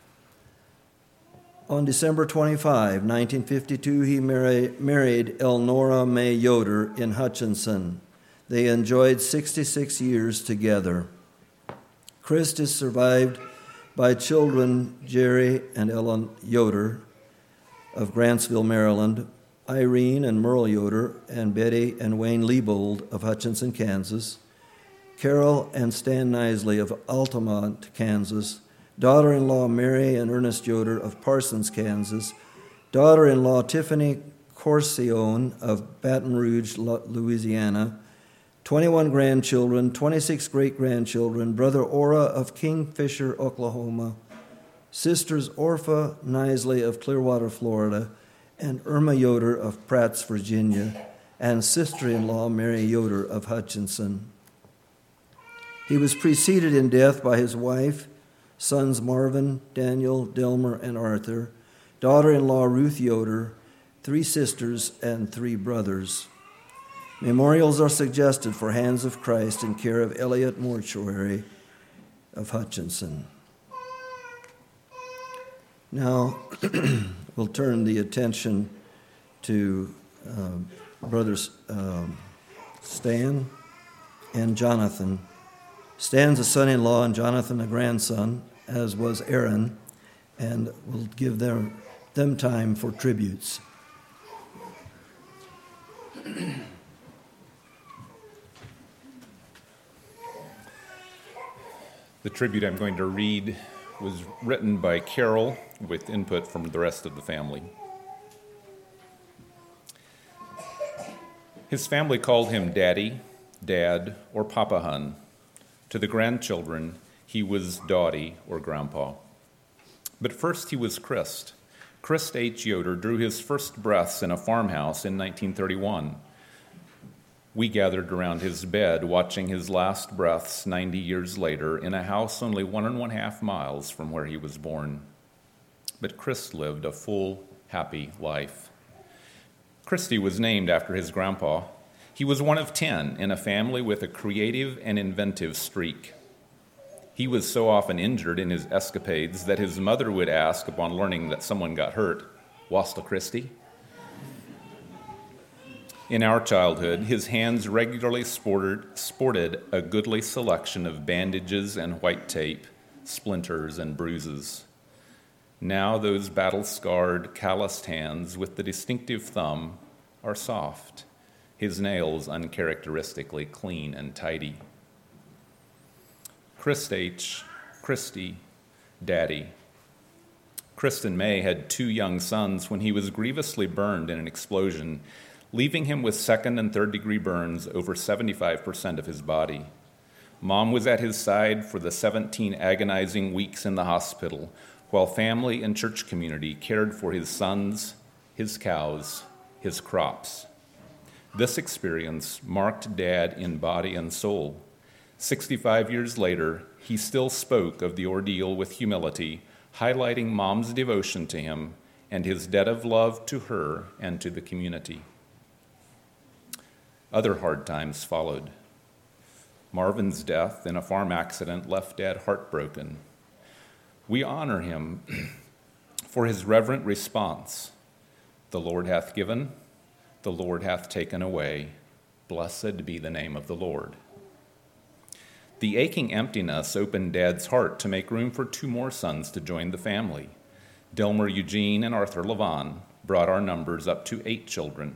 On December 25, 1952, he married Elnora May Yoder in Hutchinson. They enjoyed 66 years together. Christ is survived by children Jerry and Ellen Yoder of Grantsville, Maryland, Irene and Merle Yoder, and Betty and Wayne Liebold of Hutchinson, Kansas, Carol and Stan Nisley of Altamont, Kansas, daughter-in-law Mary and Ernest Yoder of Parsons, Kansas, daughter-in-law Tiffany Corcione of Baton Rouge, Louisiana, 21 grandchildren, 26 great-grandchildren, Brother Ora of Kingfisher, Oklahoma, sisters Orpha Nisley of Clearwater, Florida, and Irma Yoder of Pratts, Virginia, and sister-in-law Mary Yoder of Hutchinson. He was preceded in death by his wife, sons Marvin, Daniel, Delmer, and Arthur, daughter-in-law Ruth Yoder, 3 sisters, and 3 brothers. Memorials are suggested for Hands of Christ in care of Elliott Mortuary of Hutchinson. Now, we'll turn the attention to brothers Stan and Jonathan. Stan's a son-in-law and Jonathan a grandson, as was Aaron, and we'll give them time for tributes. The tribute I'm going to read was written by Carol with input from the rest of the family. His family called him Daddy, Dad, or Papa Hun. To the grandchildren, he was Dottie or Grandpa. But first he was Christ, Christ H. Yoder drew his first breaths in a farmhouse in 1931. We gathered around his bed, watching his last breaths 90 years later in a house only 1.5 miles from where he was born. But Chris lived a full, happy life. Christy was named after his grandpa. He was one of 10 in a family with a creative and inventive streak. He was so often injured in his escapades that his mother would ask upon learning that someone got hurt, "Wasta Christy?" In our childhood, his hands regularly sported a goodly selection of bandages and white tape, splinters and bruises. Now those battle-scarred, calloused hands with the distinctive thumb are soft, his nails uncharacteristically clean and tidy. Christ H., Christy, Daddy. Kristen May had 2 young sons when he was grievously burned in an explosion, leaving him with 2nd and 3rd-degree burns over 75% of his body. Mom was at his side for the 17 agonizing weeks in the hospital, while family and church community cared for his sons, his cows, his crops. This experience marked Dad in body and soul. 65 years later, he still spoke of the ordeal with humility, highlighting Mom's devotion to him and his debt of love to her and to the community. Other hard times followed. Marvin's death in a farm accident left Dad heartbroken. We honor him for his reverent response. "The Lord hath given, the Lord hath taken away. Blessed be the name of the Lord." The aching emptiness opened Dad's heart to make room for 2 more sons to join the family. Delmer Eugene and Arthur Levon brought our numbers up to 8 children.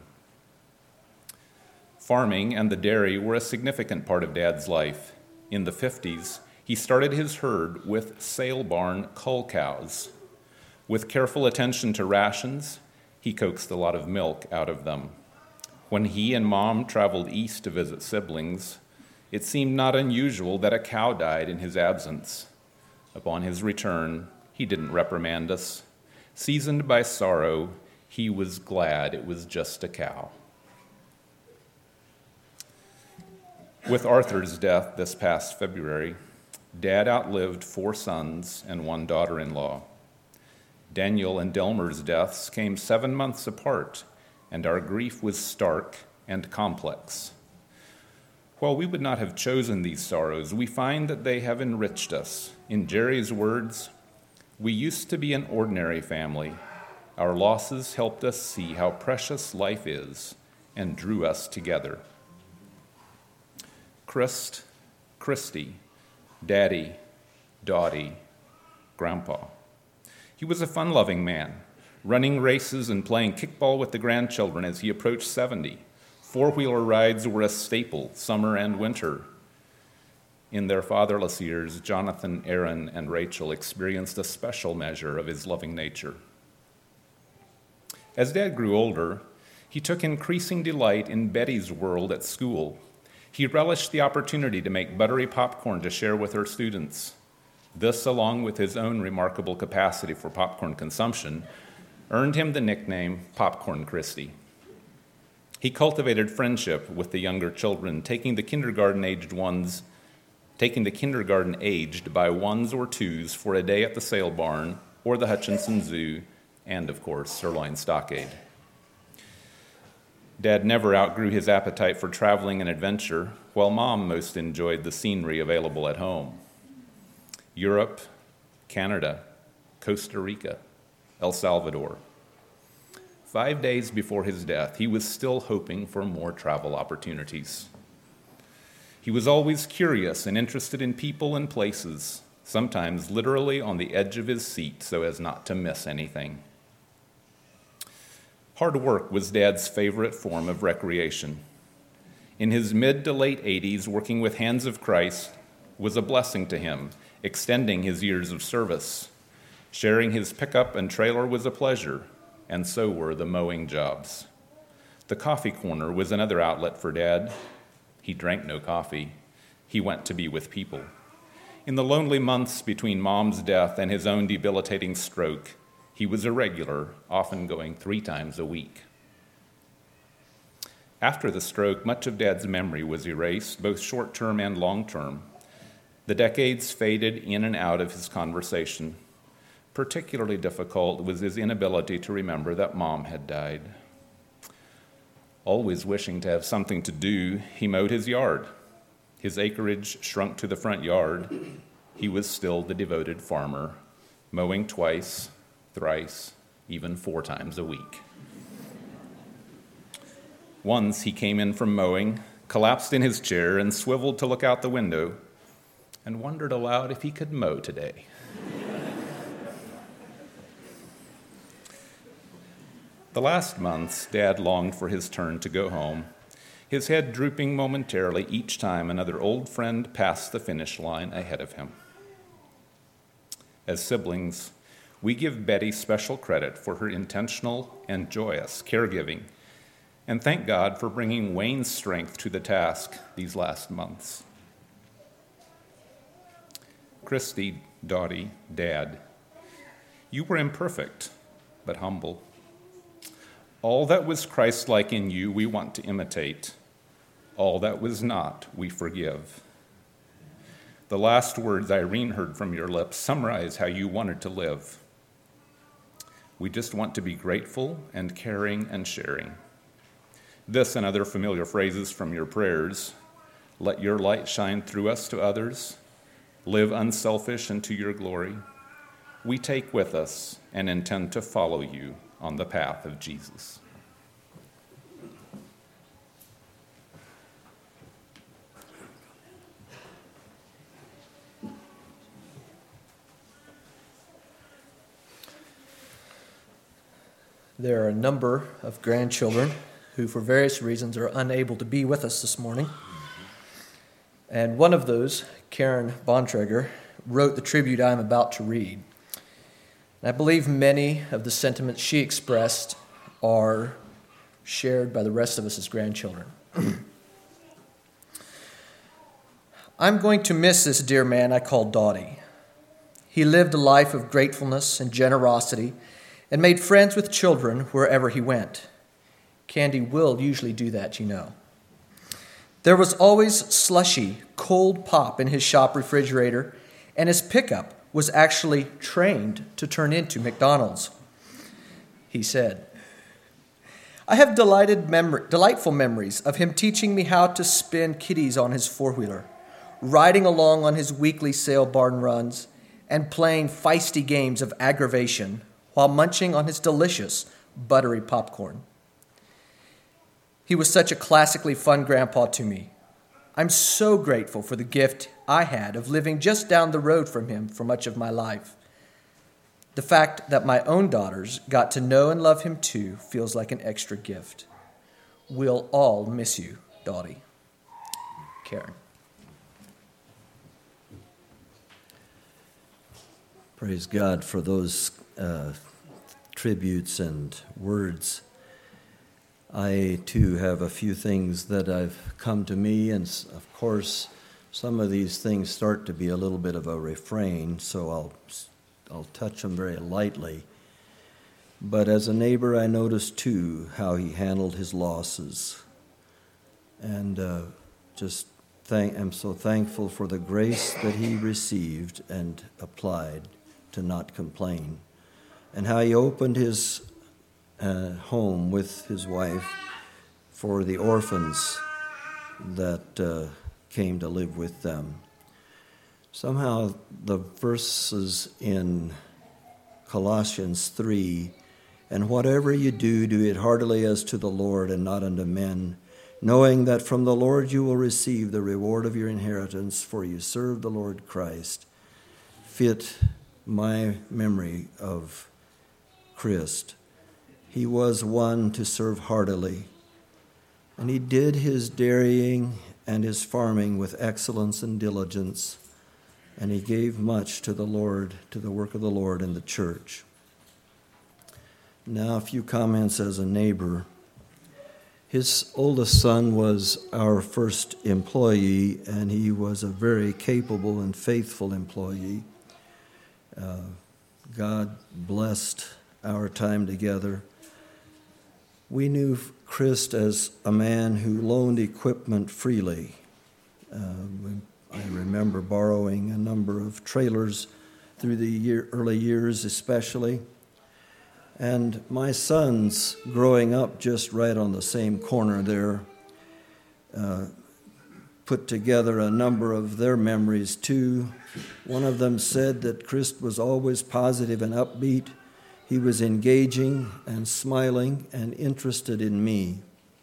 Farming and the dairy were a significant part of Dad's life. In the 50s, he started his herd with sale barn cull cows. With careful attention to rations, he coaxed a lot of milk out of them. When he and Mom traveled east to visit siblings, it seemed not unusual that a cow died in his absence. Upon his return, he didn't reprimand us. Seasoned by sorrow, he was glad it was just a cow. With Arthur's death this past February, Dad outlived 4 sons and 1 daughter-in-law. Daniel and Delmer's deaths came 7 months apart, and our grief was stark and complex. While we would not have chosen these sorrows, we find that they have enriched us. In Jerry's words, "We used to be an ordinary family. Our losses helped us see how precious life is and drew us together." Christ, Christy, Daddy, Dottie, Grandpa. He was a fun-loving man, running races and playing kickball with the grandchildren as he approached 70. 4-wheeler rides were a staple, summer and winter. In their fatherless years, Jonathan, Aaron, and Rachel experienced a special measure of his loving nature. As Dad grew older, he took increasing delight in Betty's world at school. He relished the opportunity to make buttery popcorn to share with her students. This, along with his own remarkable capacity for popcorn consumption, earned him the nickname Popcorn Christy. He cultivated friendship with the younger children, taking the kindergarten-aged by 1s or 2s for a day at the sale barn or the Hutchinson Zoo, and, of course, Sirloin Stockade. Dad never outgrew his appetite for traveling and adventure, while Mom most enjoyed the scenery available at home. Europe, Canada, Costa Rica, El Salvador. 5 days before his death, he was still hoping for more travel opportunities. He was always curious and interested in people and places, sometimes literally on the edge of his seat so as not to miss anything. Hard work was Dad's favorite form of recreation. In his mid to late 80s, working with Hands of Christ was a blessing to him, extending his years of service. Sharing his pickup and trailer was a pleasure, and so were the mowing jobs. The coffee corner was another outlet for Dad. He drank no coffee. He went to be with people. In the lonely months between Mom's death and his own debilitating stroke, He was a regular, often going 3 times a week. After the stroke, much of Dad's memory was erased, both short-term and long-term. The decades faded in and out of his conversation. Particularly difficult was his inability to remember that Mom had died. Always wishing to have something to do, he mowed his yard. His acreage shrunk to the front yard. He was still the devoted farmer, mowing twice, thrice, even 4 times a week. Once he came in from mowing, collapsed in his chair, and swiveled to look out the window, and wondered aloud if he could mow today. The last months, Dad longed for his turn to go home, his head drooping momentarily each time another old friend passed the finish line ahead of him. As siblings, we give Betty special credit for her intentional and joyous caregiving, and thank God for bringing Wayne's strength to the task these last months. Christy, Dottie, Dad, you were imperfect, but humble. All that was Christ-like in you we want to imitate. All that was not, we forgive. The last words Irene heard from your lips summarize how you wanted to live. We just want to be grateful and caring and sharing. This and other familiar phrases from your prayers: let your light shine through us to others, live unselfish into your glory, we take with us and intend to follow you on the path of Jesus. There are a number of grandchildren who, for various reasons, are unable to be with us this morning. And one of those, Karen Bontrager, wrote the tribute I am about to read. And I believe many of the sentiments she expressed are shared by the rest of us as grandchildren. I'm going to miss this dear man I call Dottie. He lived a life of gratefulness and generosity and made friends with children wherever he went. Candy will usually do that, you know. There was always slushy, cold pop in his shop refrigerator, and his pickup was actually trained to turn into McDonald's. He said, I have delightful memories of him teaching me how to spin kitties on his four-wheeler, riding along on his weekly sale barn runs, and playing feisty games of aggravation while munching on his delicious, buttery popcorn. He was such a classically fun grandpa to me. I'm so grateful for the gift I had of living just down the road from him for much of my life. The fact that my own daughters got to know and love him too feels like an extra gift. We'll all miss you, Dottie. Karen. Praise God for those tributes and words. I, too, have a few things that have come to me, and of course, some of these things start to be a little bit of a refrain, so I'll touch them very lightly. But as a neighbor, I noticed, too, how he handled his losses. And I'm so thankful for the grace that he received and applied to not complain, and how he opened his home with his wife for the orphans that came to live with them. Somehow the verses in Colossians 3, and whatever you do, do it heartily as to the Lord and not unto men, knowing that from the Lord you will receive the reward of your inheritance, for you serve the Lord Christ, fit my memory of Christ. He was one to serve heartily, and he did his dairying and his farming with excellence and diligence, and he gave much to the Lord, to the work of the Lord in the church. Now, a few comments as a neighbor. His oldest son was our first employee, and he was a very capable and faithful employee. God blessed our time together. We knew Christ as a man who loaned equipment freely. I remember borrowing a number of trailers through the early years especially. And my sons, growing up just right on the same corner there, put together a number of their memories too. One of them said that Christ was always positive and upbeat. He was engaging and smiling and interested in me.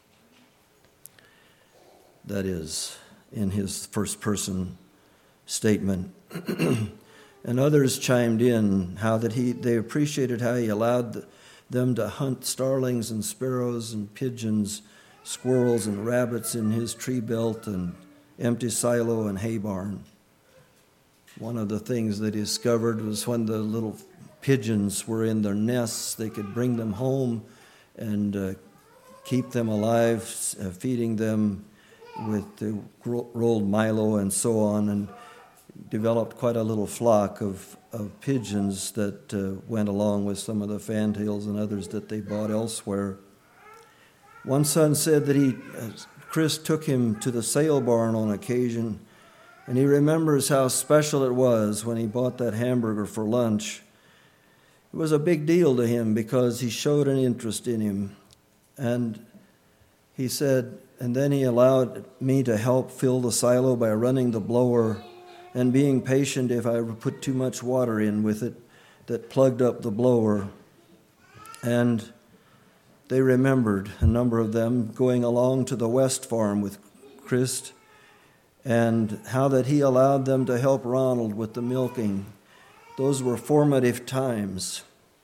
That is, in his first-person statement. And others chimed in how that they appreciated how he allowed them to hunt starlings and sparrows and pigeons, squirrels and rabbits in his tree belt and empty silo and hay barn. One of the things they discovered was when the little pigeons were in their nests, they could bring them home and keep them alive, feeding them with the rolled Milo and so on, and developed quite a little flock of pigeons that went along with some of the fantails and others that they bought elsewhere. One son said that Chris took him to the sale barn on occasion, and he remembers how special it was when he bought that hamburger for lunch. It was a big deal to him because he showed an interest in him. And he said, and then he allowed me to help fill the silo by running the blower and being patient if I put too much water in with it that plugged up the blower. And they remembered, a number of them, going along to the West Farm with Christ, and how that he allowed them to help Ronald with the milking. Those were formative times.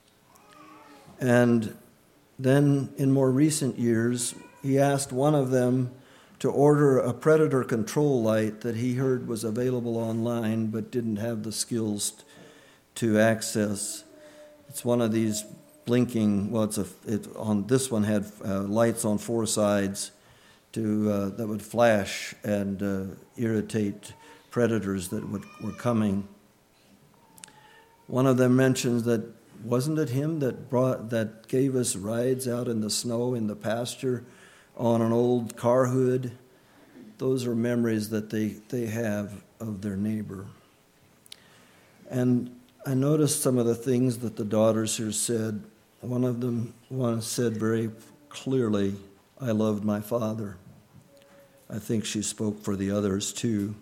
And then in more recent years, he asked one of them to order a predator control light that he heard was available online but didn't have the skills to access. It's one of these blinking, this one had lights on four sides that would flash and irritate predators that were coming. One of them mentions that, wasn't it him that gave us rides out in the snow in the pasture on an old car hood? Those are memories that they have of their neighbor. And I noticed some of the things that the daughters here said. One said very clearly, I loved my father. I think she spoke for the others too.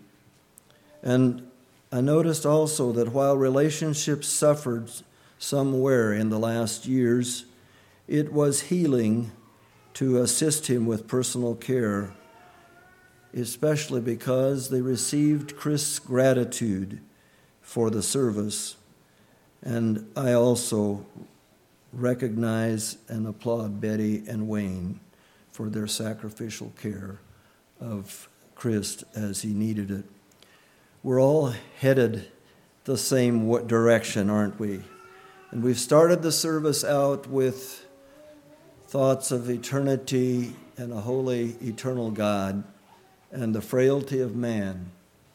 And I noticed also that while relationships suffered somewhere in the last years, it was healing to assist him with personal care, especially because they received Chris's gratitude for the service. And I also recognize and applaud Betty and Wayne for their sacrificial care of Christ as he needed it. We're all headed the same direction, aren't we? And we've started the service out with thoughts of eternity and a holy, eternal God and the frailty of man.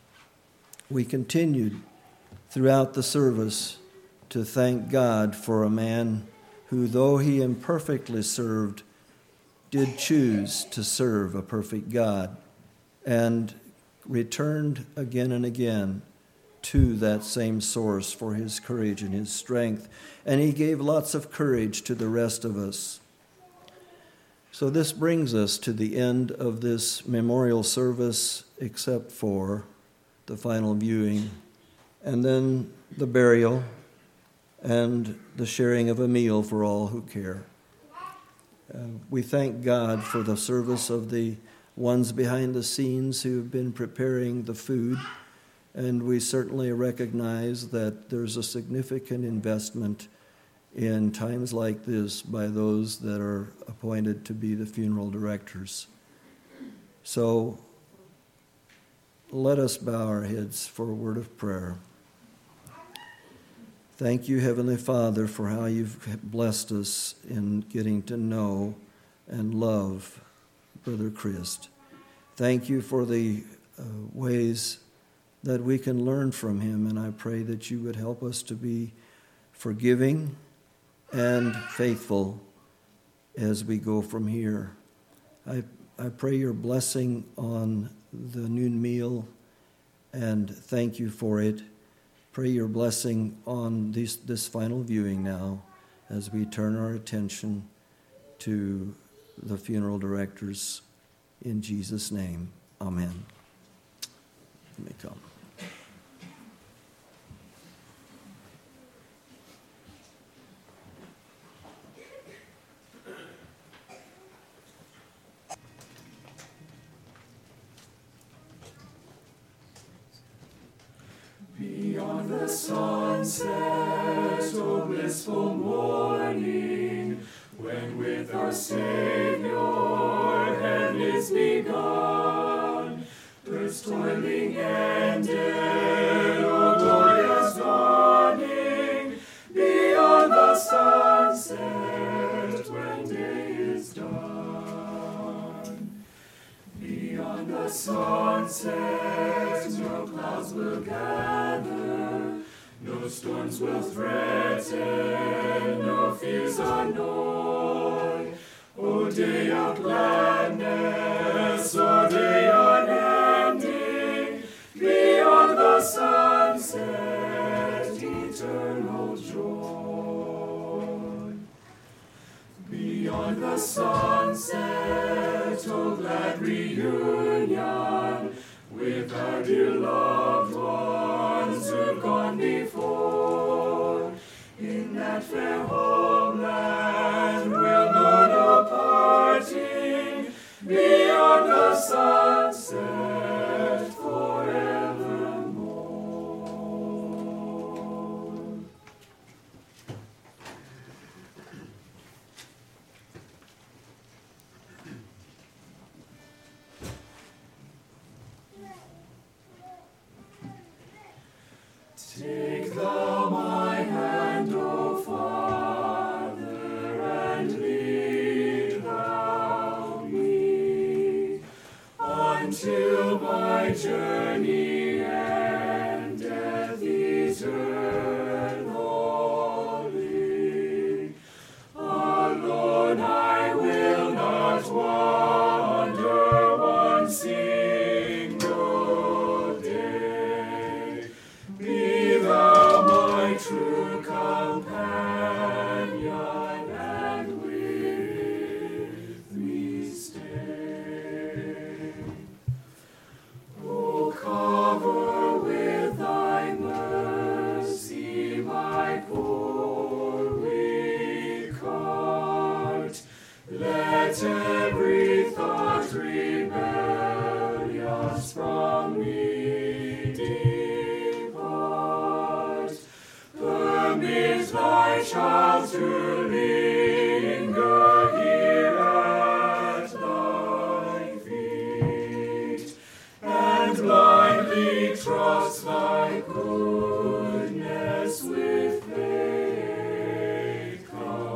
We continued throughout the service to thank God for a man who, though he imperfectly served, did choose to serve a perfect God and returned again and again to that same source for his courage and his strength. And he gave lots of courage to the rest of us. So this brings us to the end of this memorial service, except for the final viewing, and then the burial and the sharing of a meal for all who care. We thank God for the service of the ones behind the scenes who have been preparing the food, and we certainly recognize that there's a significant investment in times like this by those that are appointed to be the funeral directors. So let us bow our heads for a word of prayer. Thank you, Heavenly Father, for how you've blessed us in getting to know and love Brother Christ. Thank you for the ways that we can learn from him, and I pray that you would help us to be forgiving and faithful as we go from here. I pray your blessing on the noon meal and thank you for it. Pray your blessing on this final viewing now as we turn our attention to the funeral directors. In Jesus' name, amen. You may come. Beyond the sunset, O blissful morning, when with our Savior heaven is begun, earth's toiling ended, O glorious dawning, beyond the sunset, when day is done. Beyond the sunset, no clouds will gather, no storms will threaten, no fears annoy. O day of gladness, O day unending, beyond the sunset, eternal joy. Beyond the sunset, O glad reunion with our dear loved ones who've gone before. In that fair homeland we'll know no parting, beyond the sunset forevermore. Take thou my hand, O Father, and lead thou me until my journey endeth eternally. Alone I will not wander one single day. Be thou my true companion, and with me stay. O cover with thy mercy my poor weak heart. Let every thought rebellious from me depart. Permit thy child to linger here at thy feet, and blindly trust thy goodness with faith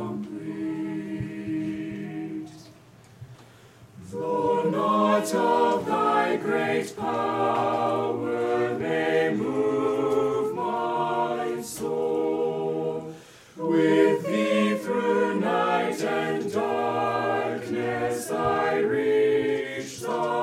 complete. Though not of thy great power may move my soul, with thee through night and darkness I reach the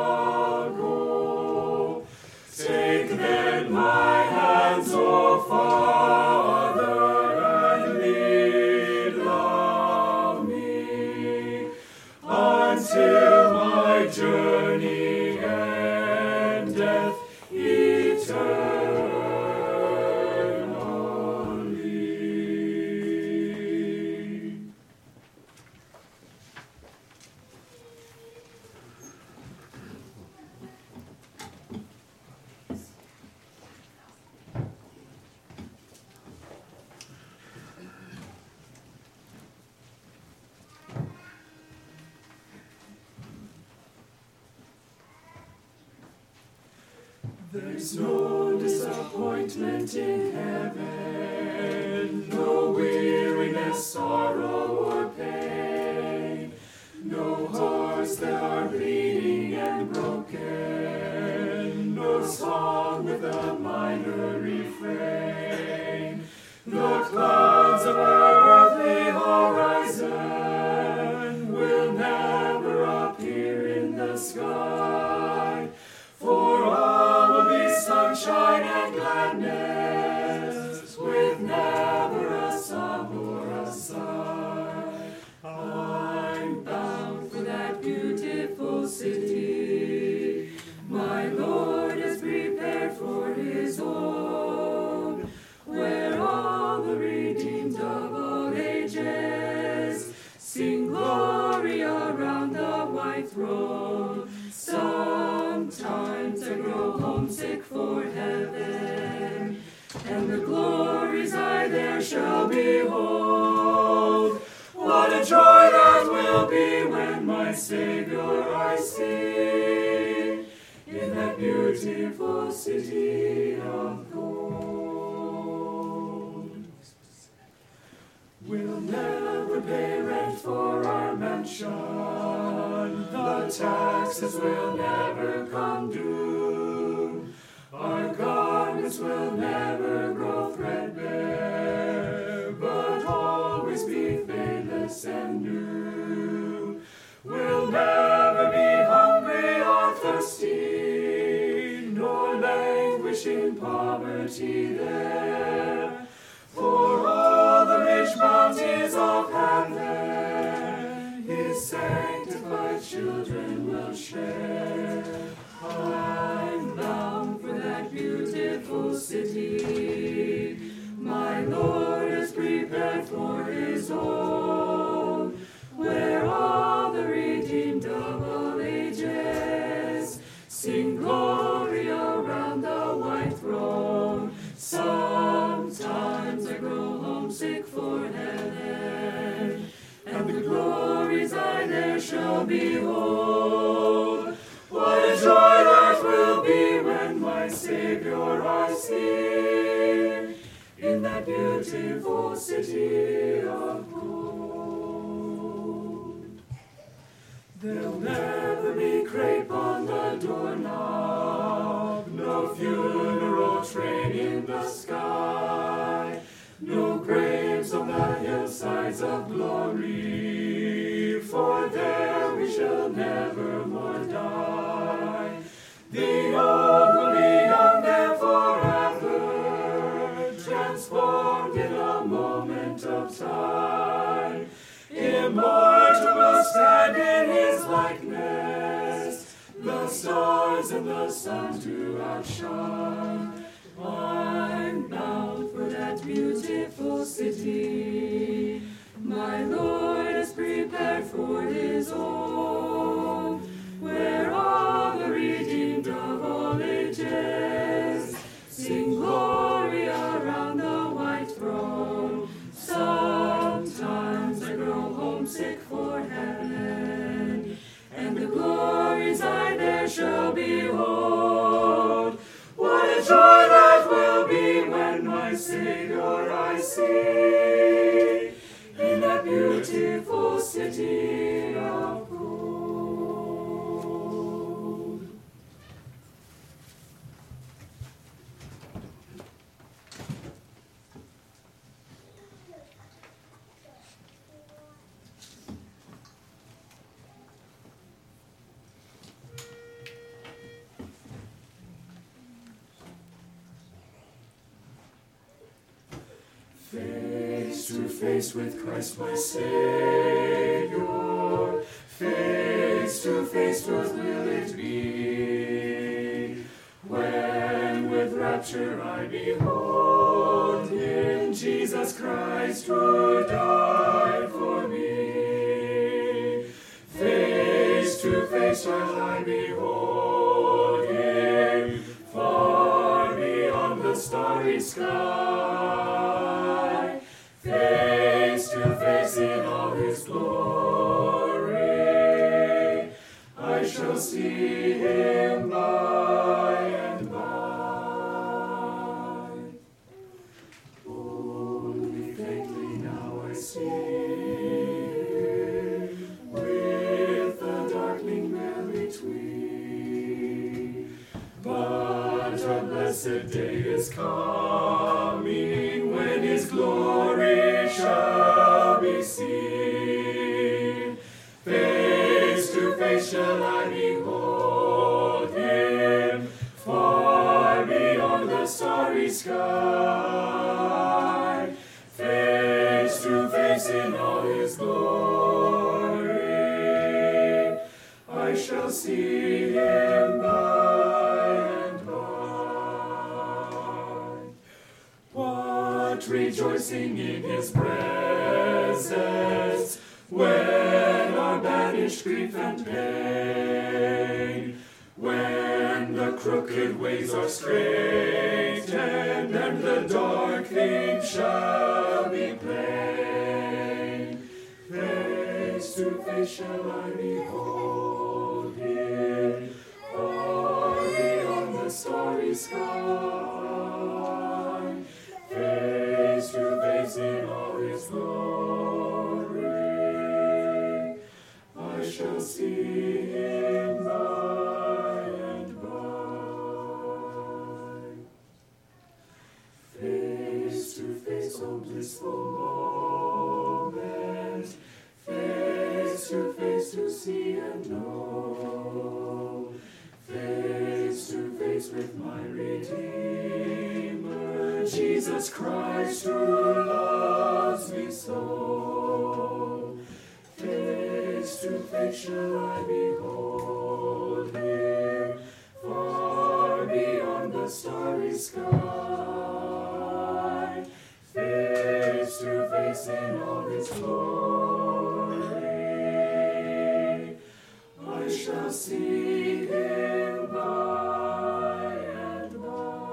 goal. Take then my hands, O Father, and lead thou me until my journey endeth eternally. There's no disappointment in heaven, no weariness, sorrow, or pain, no hearts that are bleeding and broken, no song with a minor refrain, no clouds of earthly sunshine and gladness, with never a song or a sigh. I'm bound for that beautiful city my Lord has prepared for his own, where all the redeemed of all ages sing glory around the white throne. Sometimes I grow homesick for heaven, and the glories I there shall behold. What a joy that will be when my Savior I see in that beautiful city of gold. We'll never pay rent for our mansion, the taxes will never come due, our garments will never grow threadbare, but always be fadeless and new. We'll never be hungry or thirsty, nor languish in poverty there, for all the rich bounties of heaven his sanctified children will share. I'm bound for that beautiful city my Lord has prepared for his own, where all the redeemed of all ages sing glory around the white throne. Sometimes I grow homesick for heaven, and the glories I there shall behold. What a joy that will be when my Savior I see in that beautiful city of gold. There'll never be crape on the doorknob, no funeral train in the sky, no graves on the hillsides of glory, for there we shall never more die. The old will be young there forever, transformed in a moment of time. Immortal will stand in his likeness, the stars and the sun to outshine. I'm bound for that beautiful city my Lord has prepared for his own, where all the redeemed of all ages sing glory around the white throne. Sometimes I grow homesick for heaven, and the glories I there shall behold. What a joy that will be when my Savior I see in that beautiful city of gold. Face to face with Christ my Savior, face to face what will it be, when with rapture I behold Him, Jesus Christ who died for me. Face to face shall I behold Him, far beyond the starry sky, face to face in all His glory. I shall see Him by and by. Only faintly now I see Him, with the darkening veil between. But a blessed day is coming when His glory shall be seen. Face to face shall I behold Him, far beyond starry sky, face to face in all his glory, I shall see him by and by. What rejoicing in his presence, when our banished grief and pain, when the crooked ways are straightened and the dark things shall be plain. Face to face shall I behold him, far beyond the starry sky. Face to face in all his glory, I shall see him by and by. Face to face, oh blissful moment, face to see and know, face to face with my Redeemer, Jesus Christ, who loves me so. Face to face shall I behold him, far beyond the starry sky. Face to face in all his glory, I shall see him by and by.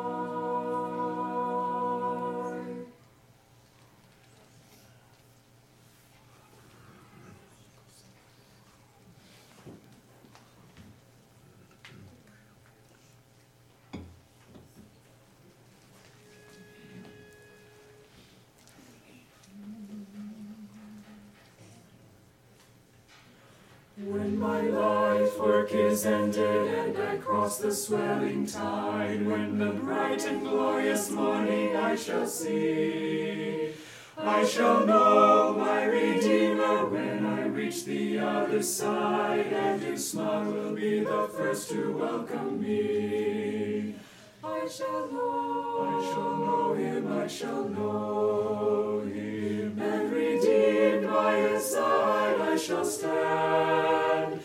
When my life work is ended and I cross the swelling tide, when the bright and glorious morning I shall see, I shall know my Redeemer when I reach the other side, and his smile will be the first to welcome me. I shall know him, I shall know him, and redeemed by his side I shall stand.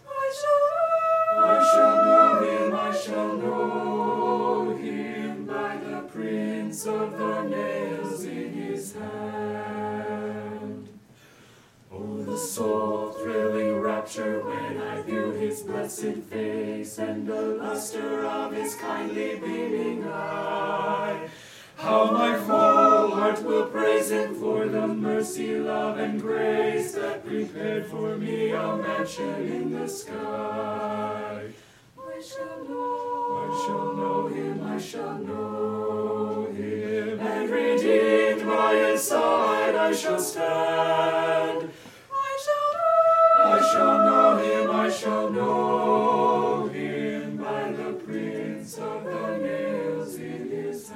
I shall know him, I shall know him, by the prints of the nails in his hand. Oh, the soul-thrilling rapture when I view his blessed face and the luster of his kindly beaming eye. How my full heart will praise him for the mercy, love, and grace that prepared for me a mansion in the sky. I shall know him, I shall know him, and redeemed by his side I shall stand. I shall know him, I shall know him, by the prints of the nails in his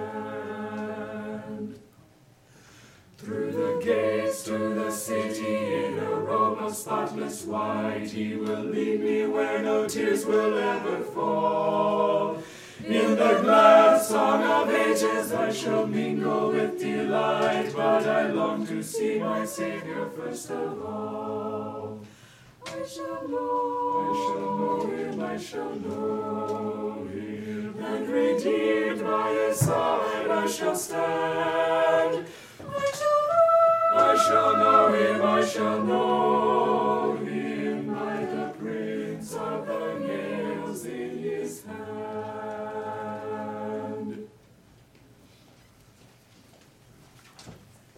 hand. Through the gates to the city in a robe of spotless white, he will lead me where no tears will ever fall. In the glad song of ages I shall mingle with delight, but I long to see my Savior first of all. I shall know him, I shall know him, and redeemed by his side I shall stand. I shall know him, I shall know